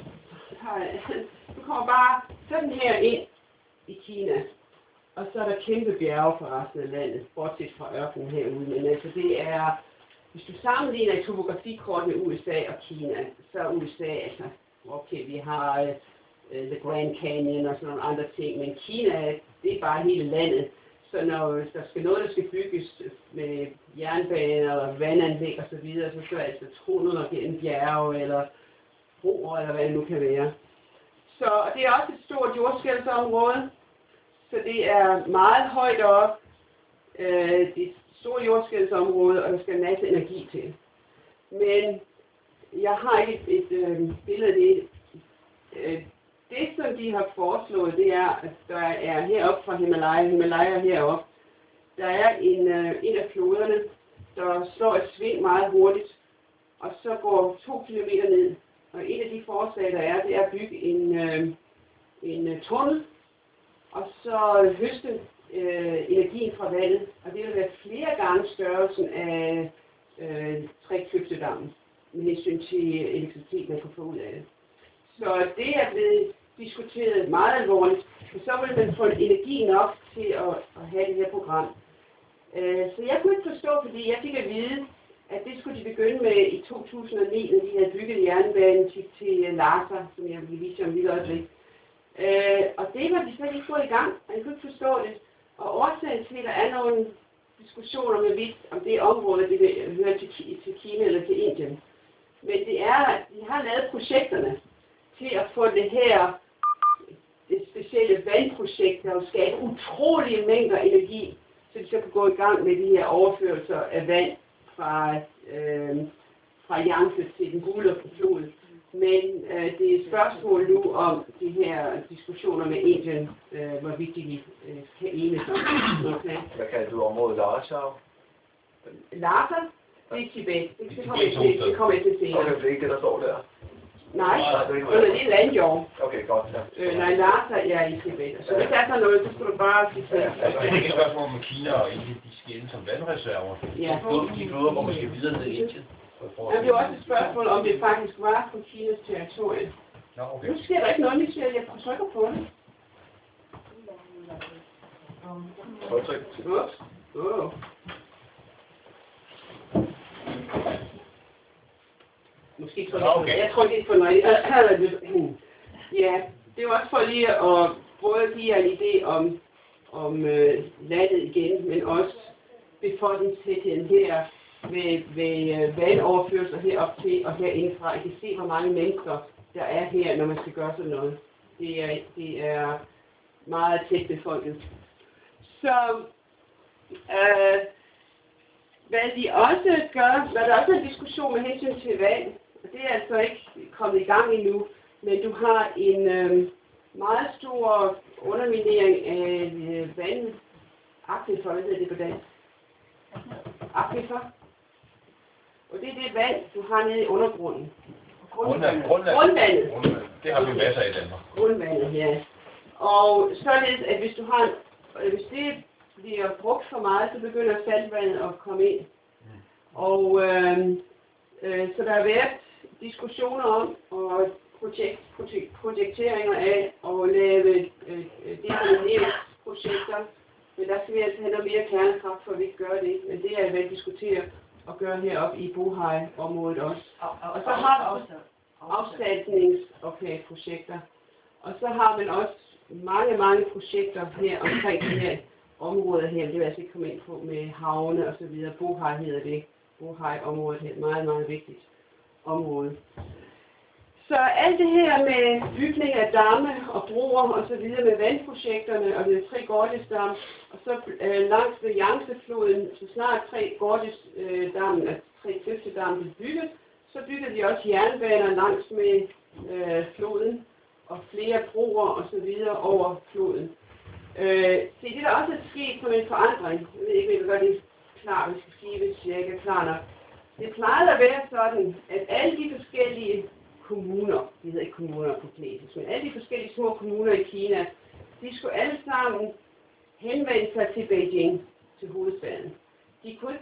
du kommer bare sådan her ind i Kina, og så er der kæmpe bjerge for resten af landet, bortset fra ørkenen herude. Men altså det er, hvis du sammenligner et topografikort med USA og Kina, så er USA, altså, okay, vi har The Grand Canyon og sådan nogle andre ting, men Kina, det er bare hele landet. Så når der skal noget, der skal bygges med jernbaner og vandanlæg og så videre, så er altså troner gennem bjerge eller broer eller hvad det nu kan være. Så det er også et stort jordskælvsområde, så det er meget højt op. Det er et stort jordskælvsområde, og der skal en masse energi til. Men jeg har ikke et billede af det. Det, som de har foreslået, det er, at der er heroppe fra Himalaya heroppe, der er en af floderne, der slår et sving meget hurtigt, og så går 2 kilometer ned. Og et af de forslag, der er, det er at bygge en tunnel, og så høste energien fra vandet, og det vil være flere gange størrelsen af Trekløftedammen, med hensyn til elektricitet, man kan få ud af det. Så det er blevet diskuteret meget alvorligt, og så vil man få energi nok til at have det her program. Så jeg kunne ikke forstå, fordi jeg fik at vide, at det skulle de begynde med i 2009, når de havde bygget jernbanen til Lhasa, som jeg vil vise om et lille øjeblik. Og det var de slet ikke gået i gang, og jeg kunne ikke forstå det. Og årsagen til, at der er nogle diskussioner med om det område, det vil høre til Kina eller til Indien. Men det er, at de har lavet projekterne til at få det her et specielle vandprojekt, der vil skabe utrolige mængder energi, så de så kan gå i gang med de her overførelser af vand fra Yangtze til den gule flod. Men det er et spørgsmål nu om de her diskussioner med Indien, hvorvidt de kan enes om. Okay. Hvad kalder du området Lhasa? Lhasa? Det er Tibet. Det kommer jeg til senere. Okay, det er ikke det, der står der. Nej, det er landjord. Okay, godt. Ja. Nej, Lhasa er i Tibet. Så hvis der er sådan noget, så skal du bare sige til. Altså, det er ikke et spørgsmål om Kina og Indien, de skal ind som vandreserver. Ja. De floder, hvor man skal videre ned i Indien. Ja, det er også et spørgsmål, om det faktisk var på Kinas territorie. Nå, okay. Nu sker der ikke noget, hvis jeg trykker på det. Tryk. Måske trykker jeg. Jeg trykker ikke på noget. Ja, det er også for lige at både give jer en idé om landet igen, men også befolkningstætheden her ved vandoverførsler herop til og herindefra. I kan se, hvor mange mennesker der er her, når man skal gøre sådan noget. Det er meget tæt befolket. Så hvad de også gør, hvad der også er en diskussion med hensyn til vand, og det er altså ikke kommet i gang endnu, men du har en meget stor underminering af vandaquifer, hvad hedder det på dansk? Aquifer. Og det er det vand, du har nede i undergrunden. Grundvandet. Det har vi masser af i Danmark. Grundvandet, ja. Og således, at hvis det bliver brugt for meget, så begynder saltvandet at komme ind. Og så der har været diskussioner om og projekteringer af at lave desalineringsprojekter. Men der skal vi altså have noget mere kernekraft, for at vi ikke gør det. Men det er vel diskuteret at gøre heroppe i Bohai-området også. Og så har vi afsaltningsprojekter. Og så har man også mange projekter her omkring de her områder her. Det vil jeg altså ikke komme ind på med havne og så videre. Bohai hedder det. Bohai-området er et meget vigtigt område. Så alt det her med bygning af damme og broer og så videre med vandprojekterne og det 3 Gorges-dam, og så langs ved Yangtze-floden, så snart 3 Gorges-dammen og 3 Kløftedammen blev bygget, så byggede de også jernbaner langs med floden og flere broer og så videre over floden. Se, det der også er sket som en forandring, jeg ved ikke, hvad det klar, vi skal sige, hvis jeg ikke er klar nok. Det plejede at være sådan, at alle de forskellige kommuner, de hedder ikke kommuner på kinesisk, men alle de forskellige små kommuner i Kina, de skulle alle sammen henvende sig til Beijing, til hovedstaden. De kunne ikke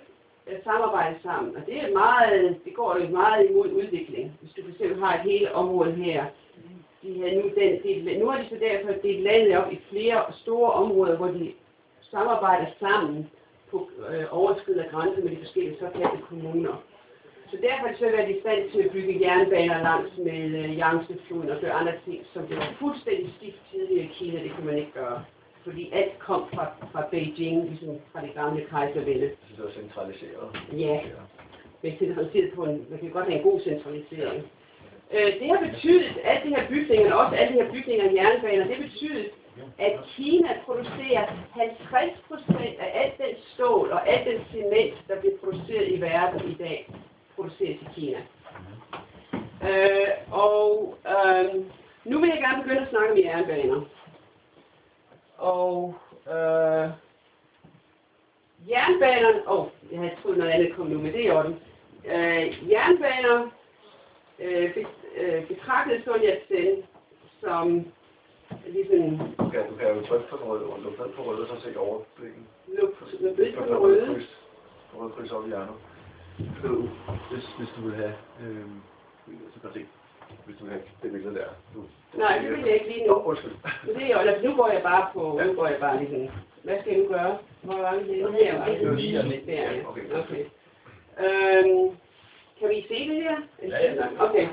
samarbejde sammen. Og det er meget, det går jo meget imod udvikling. Hvis du for eksempel har et hele område her, nu er de så derfor delt landet op i flere store områder, hvor de samarbejder sammen på overskrider grænser med de forskellige såkaldte kommuner. Så derfor har de så været i stand til at bygge jernbaner langs med Yangtze-floden og gøre andre ting, som det var fuldstændig stift tidligere i Kina, det kan man ikke gøre. Fordi alt kom fra Beijing, ligesom fra det gamle kejservælde. Så det var centraliseret. Ja, men centraliseret på man kan godt have en god centralisering. Det har betydet, at de her bygninger, og også alle de her bygninger og jernbaner, det betyder, at Kina producerer 50% af alt den stål og alt den cement, der bliver produceret i verden i dag, produceres i Kina. Nu vil jeg gerne begynde at snakke om jernbaner. Og jernbanerne, jeg havde troet noget andet kom nu, men det er i orden. Jernbaner betragtede Sun Yat-sen som ligesom... Du kan jo trykke på noget, og lukke ned på røde, så se overblikken. Lukke ned på det røde. Røde kryds op i hjernet. Hvis du vil have... så kan se. Hvis du vil have det billede der. Nej, det vil jeg ikke lige nu. Undskyld. Det er jo, nu går jeg bare på... Nu går jeg bare ligesom... Hvad skal jeg nu gøre? Hvor var det? Her var det. Der, okay. Kan vi se det her? Ja. Okay.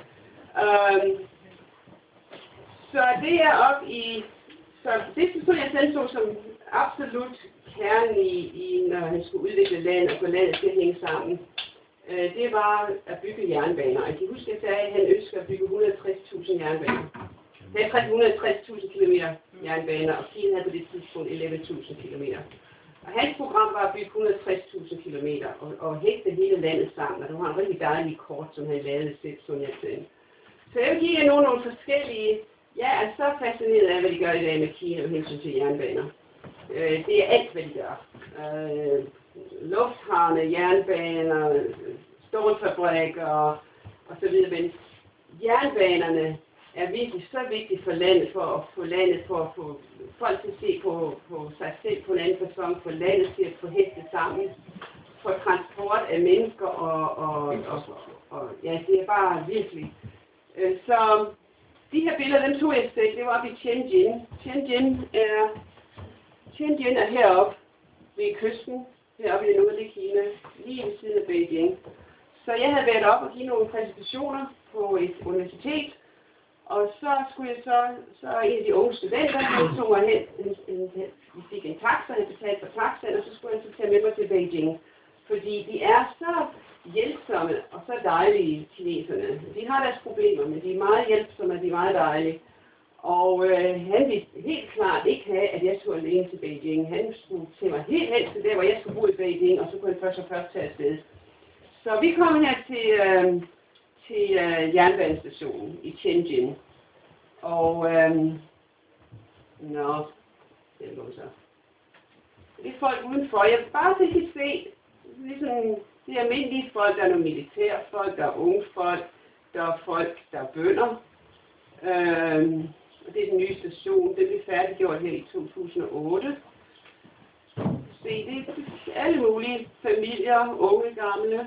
Så det er op i... Så det skulle jeg selv så som absolut kerne i, når han skulle udvikle land og få landet til at hænge sammen. Det var at bygge jernbaner. Jeg kan huske, at jeg sagde, at han ønsker at bygge 160.000 jernbaner. Det er 160.000 kilometer jernbaner, og Kina havde på det tidspunkt 11.000 kilometer. Og hans program var at bygge 160.000 kilometer og hægte hele landet sammen. Og det var en rigtig dejlig kort, som han lavede selv, Sun Yat-sen. Så jeg vil give jer nogle forskellige... Jeg er så fascineret af, hvad de gør i dag med Kina og hensyn til jernbaner. Det er alt, hvad de gør. Lufthavne, jernbaner, stålfabrikker og så videre. Men jernbanerne er virkelig så vigtige for landet, for at få landet, for at få folk til at se på sig selv på en anden person, for landet til at få hægtet sammen, for transport af mennesker og ja, det er bare virkelig. Så de her billeder, dem tog jeg selv, det var oppe i Tianjin. Tianjin er heroppe ved kysten, heroppe i det nordlige Kina, lige ved siden af Beijing. Så jeg havde været op og give nogle præsentationer på et universitet, og så skulle jeg så en af de unge studenter, han tog mig hen, vi fik en taxa, jeg betalte for taxaen, og så skulle jeg så tage med mig til Beijing. Fordi de er så hjælpsomme og så dejlige, kineserne. De har deres problemer, men de er meget hjælpsomme, og de er meget dejlige. Og han ville helt klart ikke have, at jeg skulle alene til Beijing. Han skulle til mig helt hen til der, hvor jeg skulle bo i Beijing, og så kunne han først tage afsted. Så vi kom her til jernbanestationen i Tianjin. Og det går så. Det er folk udenfor. Jeg vil bare til at se, ligesom de almindelige folk, der er nogle militærfolk, der er unge folk, der er folk, der er bønder. Og det er den nye station. Det blev færdiggjort her i 2008. Se, det er alle mulige familier, unge, gamle.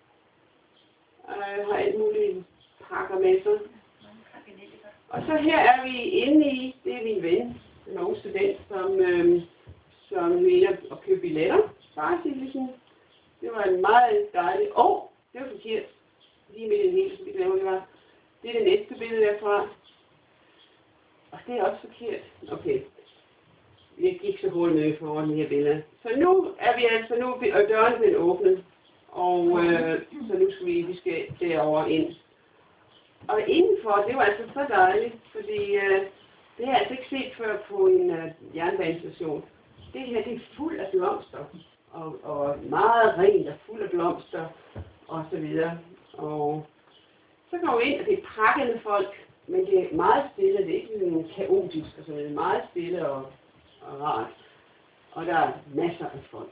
Har alle mulige pakker med sig. Og så her er vi inde i, det er min ven, den unge student, som mener at købe billetter. Bare sige ligesom, det var en meget dejlig... det var forkert. Lige midt i det hele, så vi glemmer, det var. Det er det næste billede derfra. Og det er også forkert. Okay. Jeg gik så hurtigt med foran de her billeder. Så nu er vi altså, og døren bliver åbnet. Og så nu skal vi skal derover ind. Og indenfor, det var altså så dejligt, fordi det har jeg altså ikke set før på en jernbanestation. Det her, det er fuld af blomster. Og meget rent og fuld af blomster og så videre. Og så går vi ind, og det er pakkende folk, men det er meget stille, det er ikke sådan kaotisk, og sådan, det er meget stille og rart. Og der er masser af folk.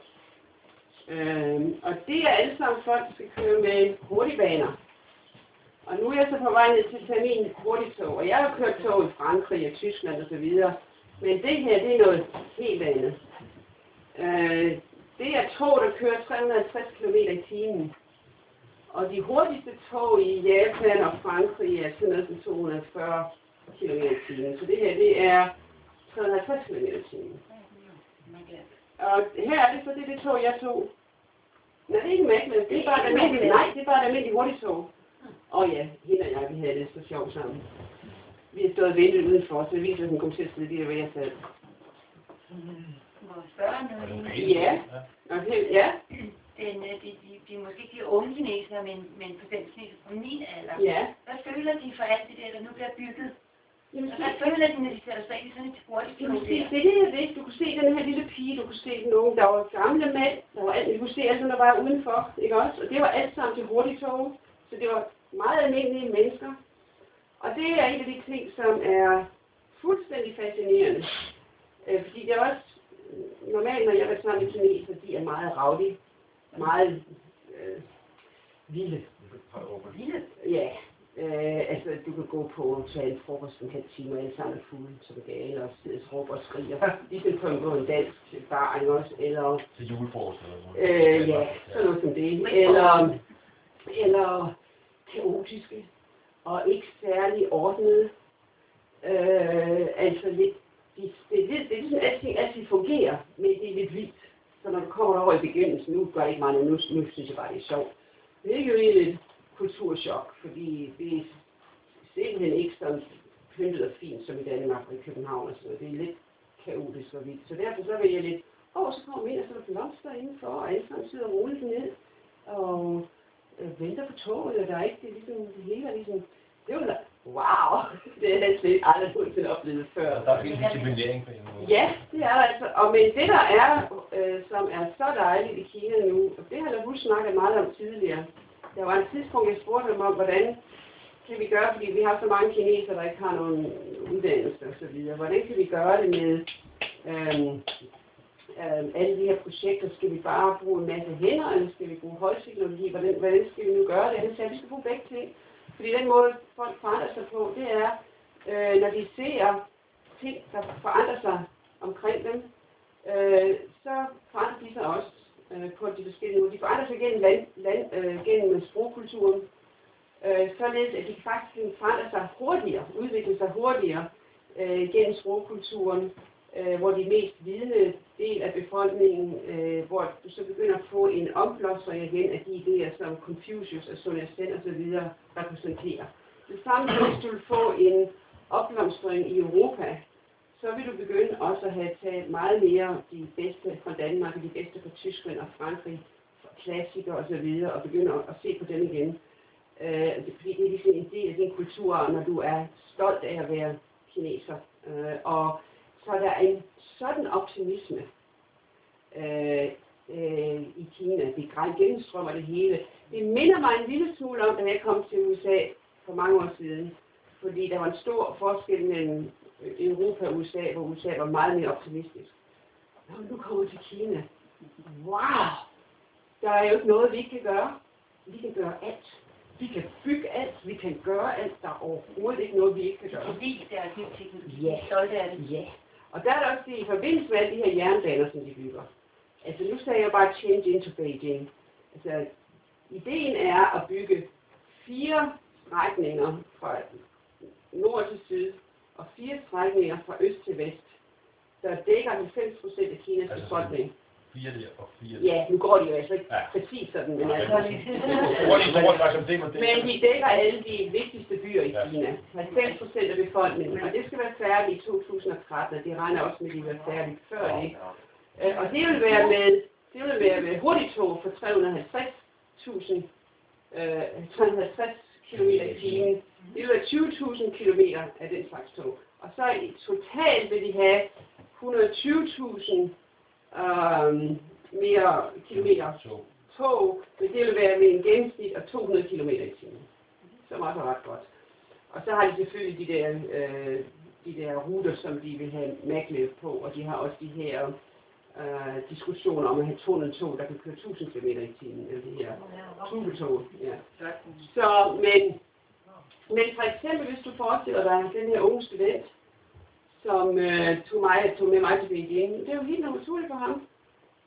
Og det er alle sammen folk, der skal køre med hurtigbaner. Og nu er jeg så på vej ned til at tage min hurtigtog, og jeg har kørt tog i Frankrig og Tyskland og så videre. Men det her, det er noget helt andet. det er tog, der kører 350 km i timen. Og de hurtigste tog i Japan og Frankrig er sådan noget som 240 km i timen. Så det her, det er 350 km i timen. Og her er det så det tog, jeg tog. Nej, det er ikke mærkeligt. Det er bare et almindeligt, nej, det er bare et almindeligt hurtigtog. Og ja, hende og jeg, vi havde det så sjovt sammen. Vi har stået og ventet udenfor, så det viser, at hun kom til at sidde lige der, hvor jeg sad. Må jeg spørge noget? Ja. Okay, ja. De er måske ikke de unge kinesere, men for den kineser på min alder. Ja. Hvad føler de for alt det der nu bliver bygget? Jamen, Hvad føler de, når de sætter sig ind i sådan et hurtigt tog der? det er det, jeg vidste. Du kunne se den her lille pige, du kunne se den unge, der var gamle mænd, der var alt, du kunne se alt, der var udenfor, ikke også? Og det var alt sammen til hurtigt tog, så det var meget almindelige mennesker. Og det er en af de ting, som er fuldstændig fascinerende. Fordi det er også normalt, når jeg var sammen med kineser, de er meget rowdy, meget vilde. Vilde? Ja. Altså, du kan gå på og tage en frokost en halv time, og alle sammen er fulde som gale, og sidde og råbe og skriger. Ligesom på en dansk bar, ikke også? Eller... Til julefrokost eller sådan. Ja, sådan noget som det. Eller kaotiske, og ikke særlig ordnede. Altså lidt... Det er sådan, at alting altid fungerer, men det er lidt vildt. Så når du kommer over i begyndelsen, nu gør det ikke meget, nu synes jeg bare, det er sjovt. Det er jo et kulturschok, fordi det er simpelthen ikke så pyntet og fint som i Danmark og i København og sådan noget. Det er lidt kaotisk og vildt. Så derfor så vil jeg lidt, så kommer vi ind og så er der blomster indenfor, og alle sammen sidder roligt ned og venter på toget, og der er ikke det, ligesom, det hele er ligesom, det er jo wow, det har jeg slet aldrig nogensinde oplevet før. Og der er en disciplinering på en måde. Ja, det er der altså. Og men det der er, som er så dejligt i Kina nu, og det har Lavus snakket meget om tidligere. Der var et tidspunkt, jeg spurgte dem om, hvordan kan vi gøre, fordi vi har så mange kinesere, der ikke har nogen uddannelse og så videre. Hvordan kan vi gøre det med alle de her projekter? Skal vi bare bruge en masse hænder, eller skal vi bruge højteknologi? Hvordan skal vi nu gøre det? Jeg sagde, vi skal bruge begge ting. Fordi den måde, folk forandrer sig på, det er, når de ser ting, der forandrer sig omkring dem, så forandrer de sig også på de forskellige måder. De forandrer sig gennem sprogkulturen, således at de faktisk forandrer sig hurtigere, udvikler sig hurtigere gennem sprogkulturen, hvor de mest vidende del af befolkningen, hvor du så begynder at få en omblomstring igen af de idéer, som Confucius og Sun Yat-sen og så videre repræsenterer. Det samme, hvis du vil få en opblomstring i Europa, så vil du begynde også at have taget meget mere de bedste fra Danmark, og de bedste fra Tyskland og Frankrig, klassikere og så videre, og begynde at se på dem igen. Fordi det er ligesom en del af din kultur, når du er stolt af at være kineser. Og så der er en sådan optimisme i Kina. Det gennemstrømmer det hele. Det minder mig en lille smule om, da jeg kom til USA for mange år siden. Fordi der var en stor forskel mellem Europa og USA, hvor USA var meget mere optimistisk. Når nu kommer til Kina. Wow! Der er jo ikke noget, vi ikke kan gøre. Vi kan gøre alt. Vi kan bygge alt. Vi kan gøre alt. Der er overhovedet ikke noget, vi ikke kan gøre. Fordi det er ny teknologi. Ja. Stolte af det. Ja. Og der er der også det i forbindelse med alle de her jernbaner, som de bygger. Altså nu sagde jeg bare change into Beijing. Altså ideen er at bygge 4 strækninger fra nord til syd, og 4 strækninger fra øst til vest, der dækker 90% af Kinas befolkning. 4 der og 4 der. Ja, nu går de jo altså ikke præcis sådan, men altså... Men de dækker alle de vigtigste byer i Kina. 90% af befolkningen, og det skal være færdigt i 2013, og de regner også med, at de vil være færdigt før det. Og det vil være med hurtigtog for 350 km i timen. Det vil være 20.000 km af den slags tog. Og så totalt vil de have 120.000 mere kilometer tog, men det vil være med en gennemsnit af 200 km i timen. Som også er ret godt. Og så har de selvfølgelig de der ruter, som de vil have maglev på, og de har også de her diskussioner om at have tunneltog, der kan køre 1000 km i timen, eller de her tubetog. Ja. Så, men for eksempel, hvis du forestiller dig den her unge student, som tog med mig til Beijing, det er jo helt naturligt for ham.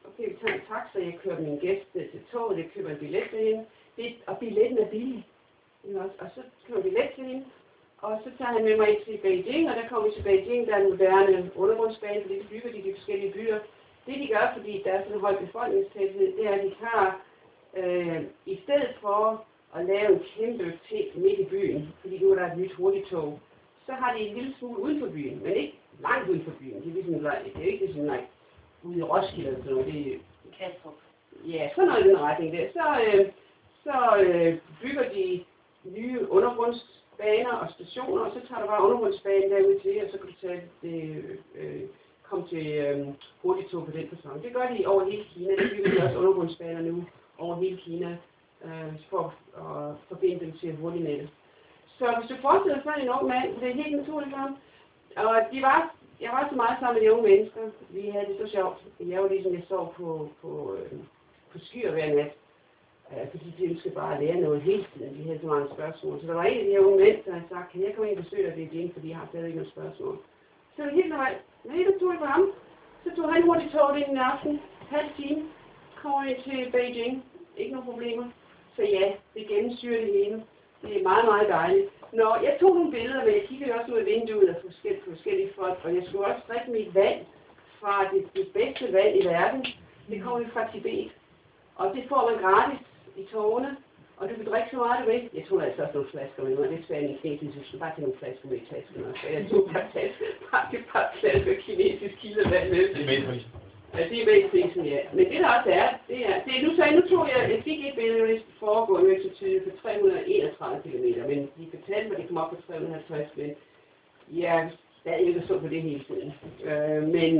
okay, vi tager en taxa, jeg kører min gæst til toget, jeg køber en billet til hende, og billetten er billig. Og så køber jeg billet til hende, og så tager han med mig ind til Beijing, og der kommer vi til Beijing, der er en moderne undergrundsbane, fordi det bygger de forskellige byer. Det de gør, fordi der er sådan en høj befolkningstæthed, det er, at de tager, i stedet for at lave en kæmpe ting midt i byen, fordi nu er der et nyt hurtigtog, så har de en lille smule uden for byen, men ikke langt uden for byen. Det er ligesom, det er ikke ligesom ude i Roskilde eller sådan noget. Det er Kastrup. ja, sådan noget i den retning der. Så bygger de nye undergrundsbaner og stationer, og så tager du bare undergrundsbanen derude til, og så kan du tage komme til hurtigtog på den person. Det gør de over hele Kina. Det bygger de også undergrundsbaner nu over hele Kina for at forbinde dem til hurtignettet. Så hvis du forestiller dig sådan en ung mand, det er helt naturligt for ham. Og jeg var så meget sammen med de unge mennesker. Vi havde det så sjovt. Jeg var ligesom, jeg sov på skyer hver nat. Fordi de ønskede bare at lære noget hele tiden. De havde så mange spørgsmål. Så der var en af de her unge mænd, der havde sagt, kan jeg komme ind og besøge dig ved igen, fordi jeg har stadig ikke noget spørgsmål. Så var det helt normalt. Nej, det tog jeg for ham. Så tog han hurtigt toget ind i aften. Halv time. Kommer ind til Beijing. Ikke nogen problemer. Så ja, det gennemsyrer det hele. Det er meget, meget dejligt. Nå, jeg tog nogle billeder, men jeg kiggede også ud af vinduet af forskellige folk, og jeg skulle også drikke mit vand fra det bedste vand i verden. Det kommer jo fra Tibet. Og det får man gratis i tårne, og du kan drikke så meget, du vil. Jeg tog altså også nogle flasker med mig. Det sagde min kinesisk, du skulle bare tage nogle flasker med i tasken også. Jeg tog bare et par flasker kinesisk kildevand med. Det er med i prisen. Ja, det er med i prisen, ja. Men det der også er, nu tog jeg fik et billede, det foregår jo ikke så tydeligt, på 331 km, men de fortalte mig, at det kom op på 350, men jeg er ikke så på det hele tiden. Men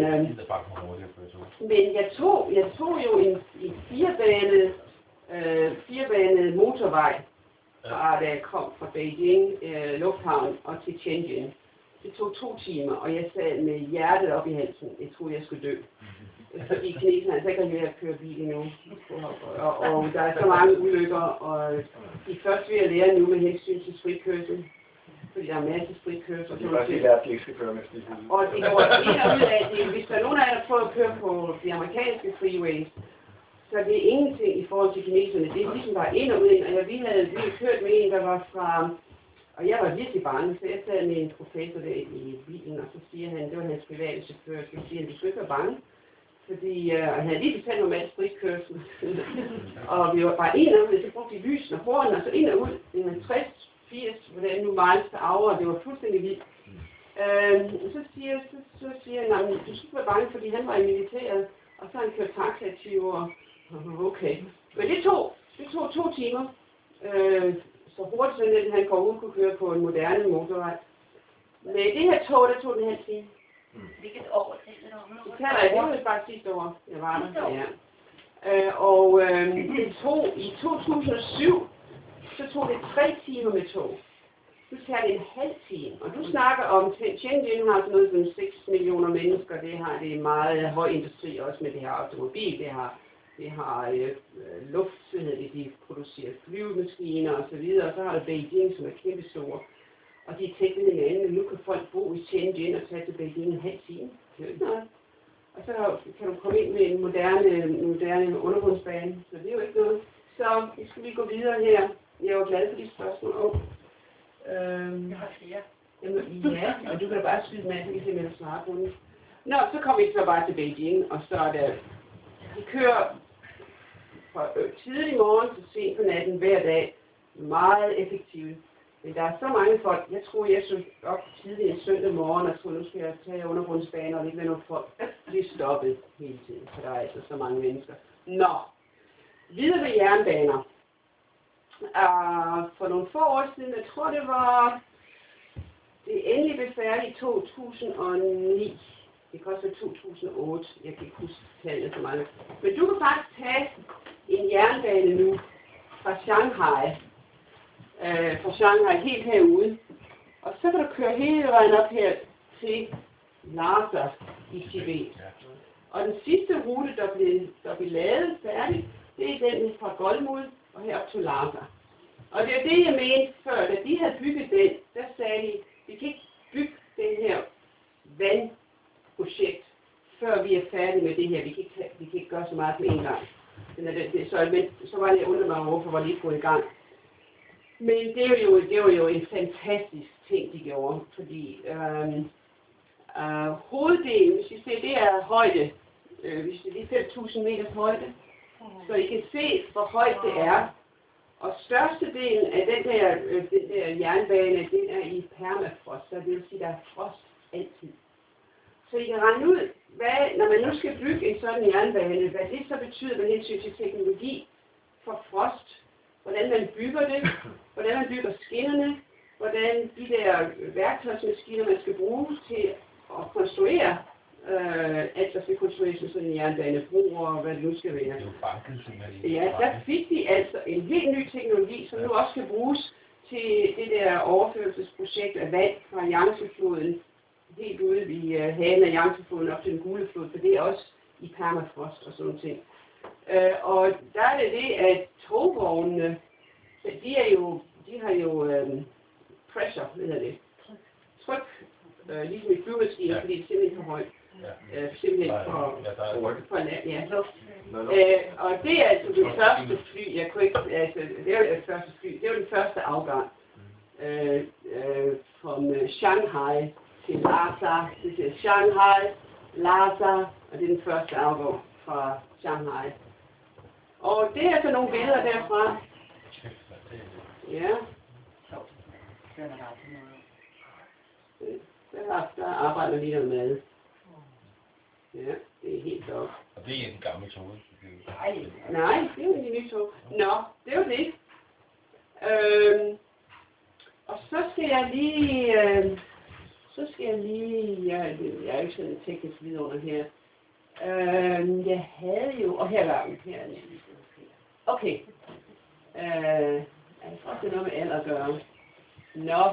jeg tog jo en firebanet motorvej, fra da jeg kom fra Beijing lufthavn og til Tianjin. Det tog 2 timer, og jeg sad med hjertet op i halsen. Jeg troede, jeg skulle dø. Fordi kineserne altså ikke har lært at køre bil endnu. Og der er så mange ulykker, og de er først ved at lære nu med hensyn til spritkørsel. Fordi der er masser af spritkørsel. Det er faktisk lært, at de ikke skal køre med stil. Og det går ind og ud af, det, hvis der er nogen af jer, der prøver at køre på de amerikanske freeways, så det er ingenting i forhold til kineserne. Det er ligesom bare ind og ud. Og vi havde kørt med en, der var fra... Og jeg var virkelig bange, så jeg sad med en professor der i bilen, og så siger han, det var hans private chauffør, så siger han, du skal ikke være bange. Fordi han havde lige betalt normalt spritkørsel. Og vi var bare ind og ud, så brugte de lysene og foran, og så ind og ud. Det var 60, 80, hvordan nu miles per hour, og det var fuldstændig vildt. Så siger han, du skal ikke være bange, fordi han var i militæret, og så har han kørt taxa i 20 år. Okay. Men det tog 2 timer. Så hurtigt, så han går ud og kunne køre på en moderne motorvej. Med det her tog, der tog den halv time. Hvilket år taler du om? Det taler jeg, det var bare sidste år, jeg var der. Ja. Det tog i 2007, så tog det 3 timer med tog. Nu tager det en halv time, og du snakker om, Tianjin har sådan noget som 6 millioner mennesker, det er meget høj industri også med det her automobil, det har de producerer flyvemaskiner og så videre, og så har det Beijing, som er kæmpe store. Og de er tæt ved hinanden, nu kan folk bo i Tianjin og tage til Beijing en halv time. Det er ikke noget. Og så kan du komme ind med en moderne undergrundsbane, så det er jo ikke noget. Så vi skal lige gå videre her. Jeg er jo glad for de spørgsmål. Jeg har flere. Ja, og du kan da bare skyde med, så kan se, med at svare på den. Nå, så kommer vi så bare til Beijing, og så er det... De kører fra tidlig morgen til sent på natten hver dag. Meget effektivt. Men der er så mange folk. Jeg tror, jeg så op tidligt en søndag morgen, og nu skal jeg tage undergrundsbaner, og ikke være nogle folk. Det er stoppet hele tiden, for der er altså så mange mennesker. Nå, videre med jernbaner. For nogle få år siden, jeg tror det var, det endelig blev færdigt i 2009. Det kan også være 2008. Jeg kan ikke huske tallet så meget. Men du kan faktisk tage en jernbane nu fra Shanghai. Helt herude. Og så kan du køre hele vejen op her til Lhasa i Tibet. Og den sidste rute, der blev lavet færdig, det er den fra Golmud og herop til Lhasa. Og det er det, jeg mente før, da de havde bygget den, der sagde de, vi kan ikke bygge den her vandprojekt, før vi er færdige med det her. Vi kan ikke gøre så meget på en gang. Så var det, jeg undrer mig over, hvorfor var lige gået i gang. Men det var jo en fantastisk ting, de gjorde, fordi hoveddelen, hvis I ser, det er højde, hvis det er 5.000 meters højde, så I kan se, hvor højt det er. Og størstedelen af den der jernbane, den er i permafrost, så det vil sige, der er frost altid. Så I kan regne ud, når man nu skal bygge en sådan jernbane, hvad det så betyder med hensyn til teknologi for frost, hvordan man bygger det, hvordan man bygger skinnerne, hvordan de der værktøjsmaskiner, man skal bruge til at konstruere, at der skal konstrueres med sådan en jernbanebro og hvad det nu skal være. Det er jo banket simpelthen. Ja, der fik de altså en helt ny teknologi, som nu også kan bruges til det der overførselsprojekt af vand fra Yangtze-floden, helt ude i haven af Yangtze-floden op til den Gule Flod, for det er også i permafrost og sådan nogle ting. Og der er det, at togvognene, de har jo pressure, hvad hedder det, tryk, ligesom i flyvemaskiner, fordi det er simpelthen for højt. Simpelthen for ja. Og det er altså det første fly, jeg kunne ikke, altså det var det første fly, det var den første afgang fra Shanghai til Lhasa, det er Shanghai, Lhasa, og det er den første afgang fra Shanghai. Og det er så nogle billeder derfra. Ja. Der arbejder lige der med. Ja, det er helt op. Og det er en gammel tog. Nej, det er jo en ny tog. Nå, det var det. Og så skal jeg lige... jeg er jo ikke sådan en teknisk vidunder her. Jeg havde jo... Og her var den. Her er den. Okay. Jeg tror, det er noget med alder at gøre. Nå.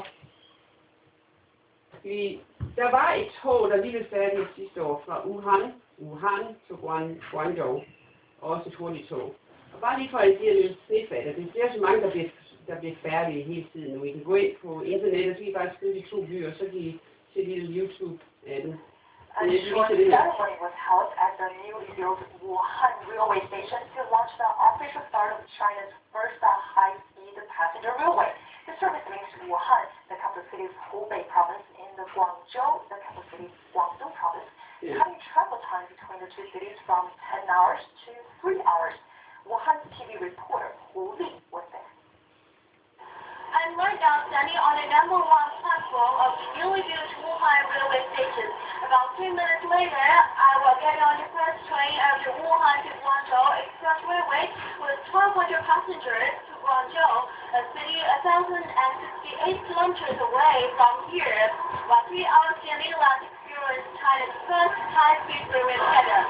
Der var et tog, der lige blev færdigt sidste år fra Wuhan til Guangzhou. Også et hurtigt tog. Og bare lige for at give lidt snefat, det er så mange, der bliver færdige hele tiden nu. I kan gå ind på internettet, så kan I bare skrive de 2 byer, og så kan I se lidt YouTube af den. A short ceremony was held at the newly built Wuhan railway station to launch the official start of China's first high-speed passenger railway. The service links Wuhan, the capital city of Hubei province, in the Guangzhou, the capital city of Guangdong province, cutting travel time between the two cities from 10 hours to 3 hours. Wuhan's TV reporter Hu Li was there. I'm right now standing on the #1 platform of the newly built Wuhan railway station. About 3 minutes later, I will get on the first train of the Wuhan to Guangzhou Express Railway with 1,200 passengers to Guangzhou, a city 1,068 kilometers away from here. While 3 hours journey last experience China's first high-speed railway together.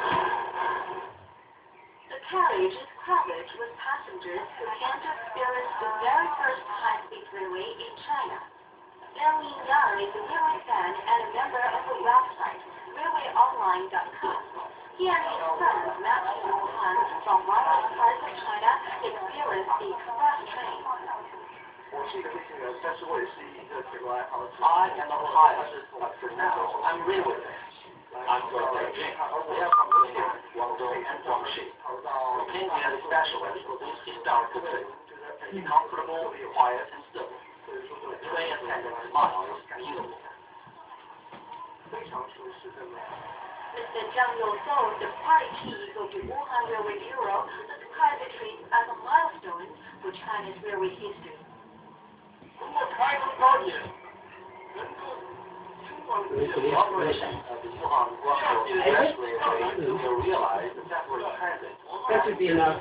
The carriage is crowded with passengers who came to experience the very first high-speed railway in China. Liang Yingyang is a railway fan and a member of the website railwayonline.com. He and his friends met in Wuhan from various parts of China to experience the express train. I am a pilot, but for now, I'm railway fan. I'm from Beijing. We have come here, Guangdong and Guangxi. We came here especially to start the trip. It's comfortable, quiet, and still. The train attendant smiles beautiful. Mr. Zhang Yousou, the party chief of the Wuhan Railway Bureau, described the trip as a milestone for China's railway history. The operation of the Wuhan Guangzhou Express Railway will realize the backward transit. That should be enough.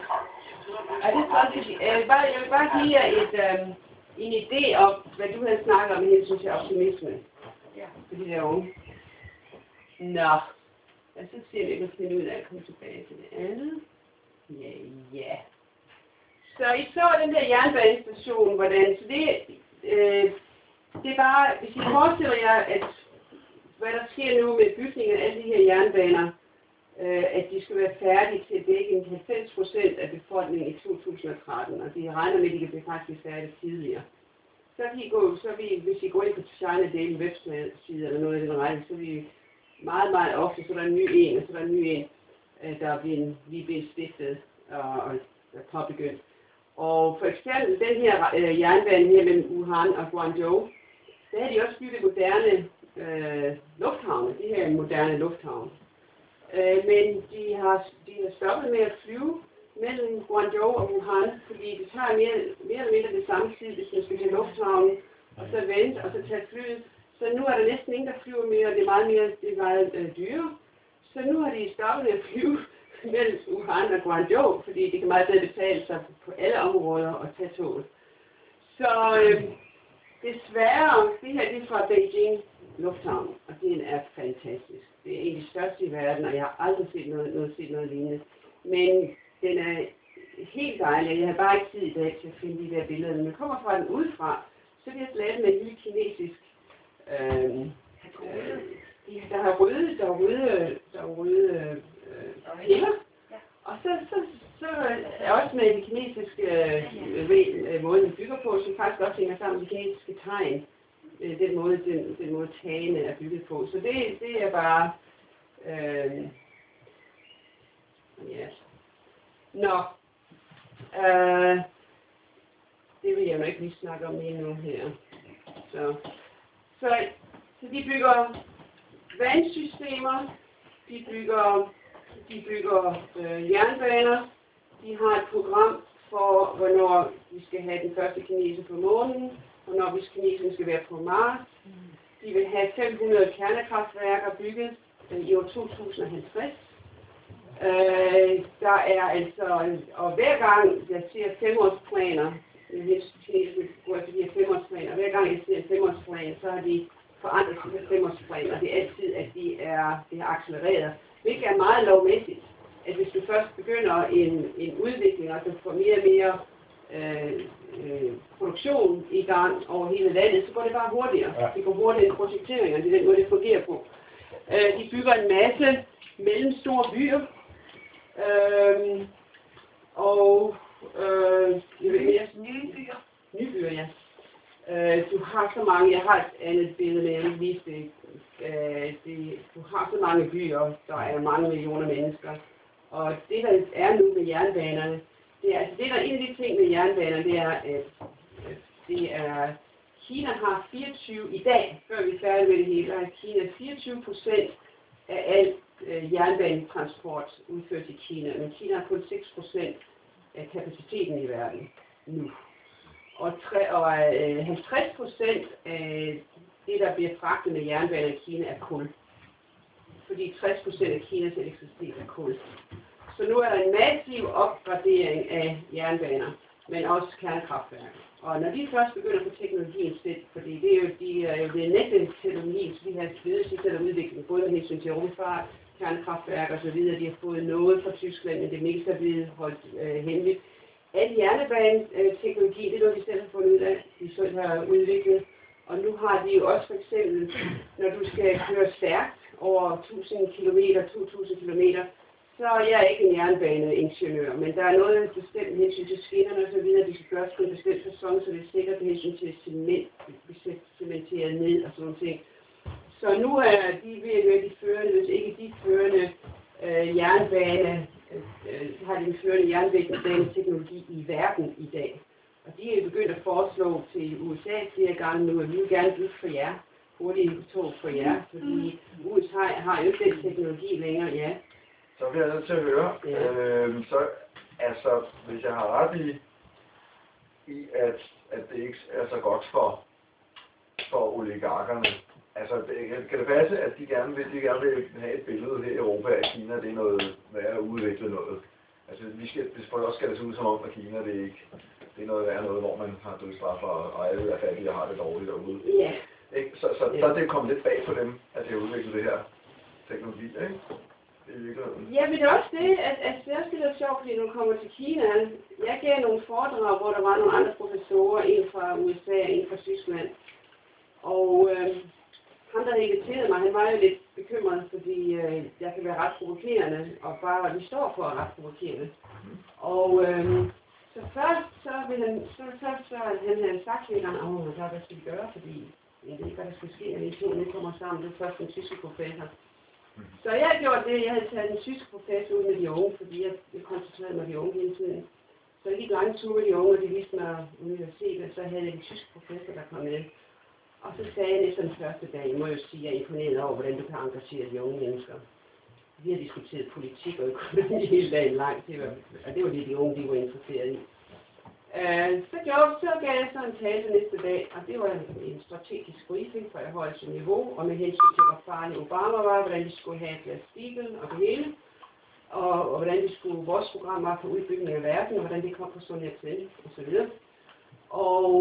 Jeg vil bare give jer en idé om, hvad du havde snakket om hensyn til optimisme. For de der unge. Nå. Jeg så ser vi, at jeg kan finde ud af at komme tilbage til det andet. Ja. Så I så den der jernbanestation, hvordan, så det er bare, hvis I forestiller jer, at hvad der sker nu med bygningen af alle de her jernbaner, at de skal være færdige til at dække 90% af befolkningen i 2013, og de regner med, at de kan blive faktisk færdige tidligere. Så hvis I går ind på China Daily webside eller noget af den række, så vil meget, meget ofte, så er der en ny en, og så er der en ny en, der er lige blevet stiftet og påbegyndt. Og for eksempel den her jernbane her mellem Wuhan og Guangzhou, der har de også bygget moderne lufthavne. Det her er en moderne lufthavn. Men de har stoppet med at flyve mellem Guangzhou og Wuhan, fordi det tager mere eller mindre det samme tid, hvis man skal til lufthavnen, og så vente, og så tage flyet. Så nu er der næsten ingen, der flyver mere, og det er meget dyre. Så nu har de stoppet med at flyve mellem Wuhan og Guangzhou, fordi det kan meget bedre betale sig på alle områder at tage toget. Så desværre, det her det er fra Beijing Lufthavn, og den er fantastisk. Det er en af de største i verden, og jeg har aldrig set noget lignende. Men den er helt dejlig, jeg har bare ikke tid i dag til at finde de der billeder. Når man kommer fra den udefra, så er det lavet med en lille kinesisk der er røde piller. Og så er også med de kinesiske måde, de bygger på, som faktisk også hænger sammen med de kinesiske tegn. Den måde tagene er bygget på. Så det er bare ja. Nå. Det vil jeg jo ikke lige snakke om lige nu her. Så de bygger vandsystemer, de bygger jernbaner, de har et program for, hvornår vi skal have den første kineser på månen, hvornår hvis kineserne skal være på Mars. De vil have 500 kernekraftværker bygget i år 2050. Der er altså, og hver gang jeg ser 5-årsplaner, hver gang jeg ser en 5-årsplan, så har de forandret sig til 5-årsplaner, og det er altid, at det har accelereret, hvilket er meget lovmæssigt, at hvis du først begynder en udvikling, og du får mere og mere produktion i gang over hele landet, så går det bare hurtigere. Ja. Det går hurtigere end projektering, og det er den måde, det fungerer på. De bygger en masse mellemstore byer, og nye byer, ja. Du har så mange, jeg har et andet billede med, jeg vil vise det. Du har så mange byer, der er mange millioner mennesker. Og det der er nu med jernbanerne, det er, altså det der er en af de ting med jernbaner, det er, Kina har 24 i dag, før vi er færdige med det hele, har Kina 24% af alt jernbanetransport udført i Kina, men Kina har kun 6% af kapaciteten i verden nu. Og 50% af det, der bliver fragtet med jernbaner i Kina, er kul. Fordi 60% af Kinas elektricitet er kul. Så nu er der en massiv opgradering af jernbaner, men også kernekraftværker. Og når de først begynder på teknologien selv, fordi det er jo det næste teknologi, så de har sidder udvikling, både med hensyn til rumfart, kernekraftværker osv., de har fået noget fra Tyskland, men det meste er blevet holdt hemmeligt. Al jernbaneteknologi, det er noget, de selv har fundet ud af, de selv har udviklet. Og nu har de jo også for eksempel, når du skal køre stærkt over 1000 km, 2000 km, så er jeg ikke en jernbaneingeniør, men der er noget bestemt hensyn til skinnerne og så videre, de skal gøres på en bestemt fasong, så det er sikkert hensyn til cementeret ned og sådan nogle ting. Så nu er de ved at være de førende, hvis ikke de førende jernbane, har de førende jernbaneteknologi i verden i dag. Og de er begyndt at foreslå til USA flere gange nu, at vi vil gerne bygge for jer, hurtige tog for jer, fordi USA har jo ikke den teknologi længere, ja. Så bliver jeg nødt til at høre, så altså, hvis jeg har ret i at det ikke er så godt for oligarkerne, altså kan det passe, at de gerne vil have et billede her i Europa af Kina, det er noget værre udviklet noget. Altså det også skal det se ud som om, at Kina det er noget værre noget, hvor man har dødsstraf og alle er fattige og har det dårligt derude. Ja. Ikke? Så er det kommet lidt bag på dem, at det har udviklet det her teknologi, ikke? Ja, men det er også det, at det er også lidt sjovt, fordi når du kommer til Kina, jeg gav nogle foredrag, hvor der var nogle andre professorer, en fra USA og en fra Tyskland. Og ham, der inviterede mig, han var jo lidt bekymret, fordi jeg kan være ret provokerende, og bare hvad vi står for er ret provokerende. Og så først, så han havde sagt til ham, hvad skal vi gøre, fordi jeg ved ikke, hvad der skal ske, at vi to nu kommer sammen, det er først den tyske professor. Så jeg havde gjort det, jeg havde taget en tysk professor ud med de unge, fordi jeg koncentrerede mig om de unge hele tiden. Så jeg gik lange ture med de unge, og de viste mig universitetet, så havde jeg en tysk professor, der kom med. Og så sagde jeg næsten den første dag, må jeg jo sige, at jeg er imponeret over, hvordan du kan engagere de unge mennesker. Vi har diskuteret politik og økonomi hele dagen lang, og det var det, de unge de var interesseret i. Så gav jeg så en tale næste dag, og det var en strategisk briefing for at holde sit niveau, og med hensyn til, hvor farlig Obama var, hvordan de skulle have deres Spiegel og det hele, og hvordan de skulle, vores program var for udbygning af verden, og hvordan det kom på Sun Yat-sen, og så videre. Og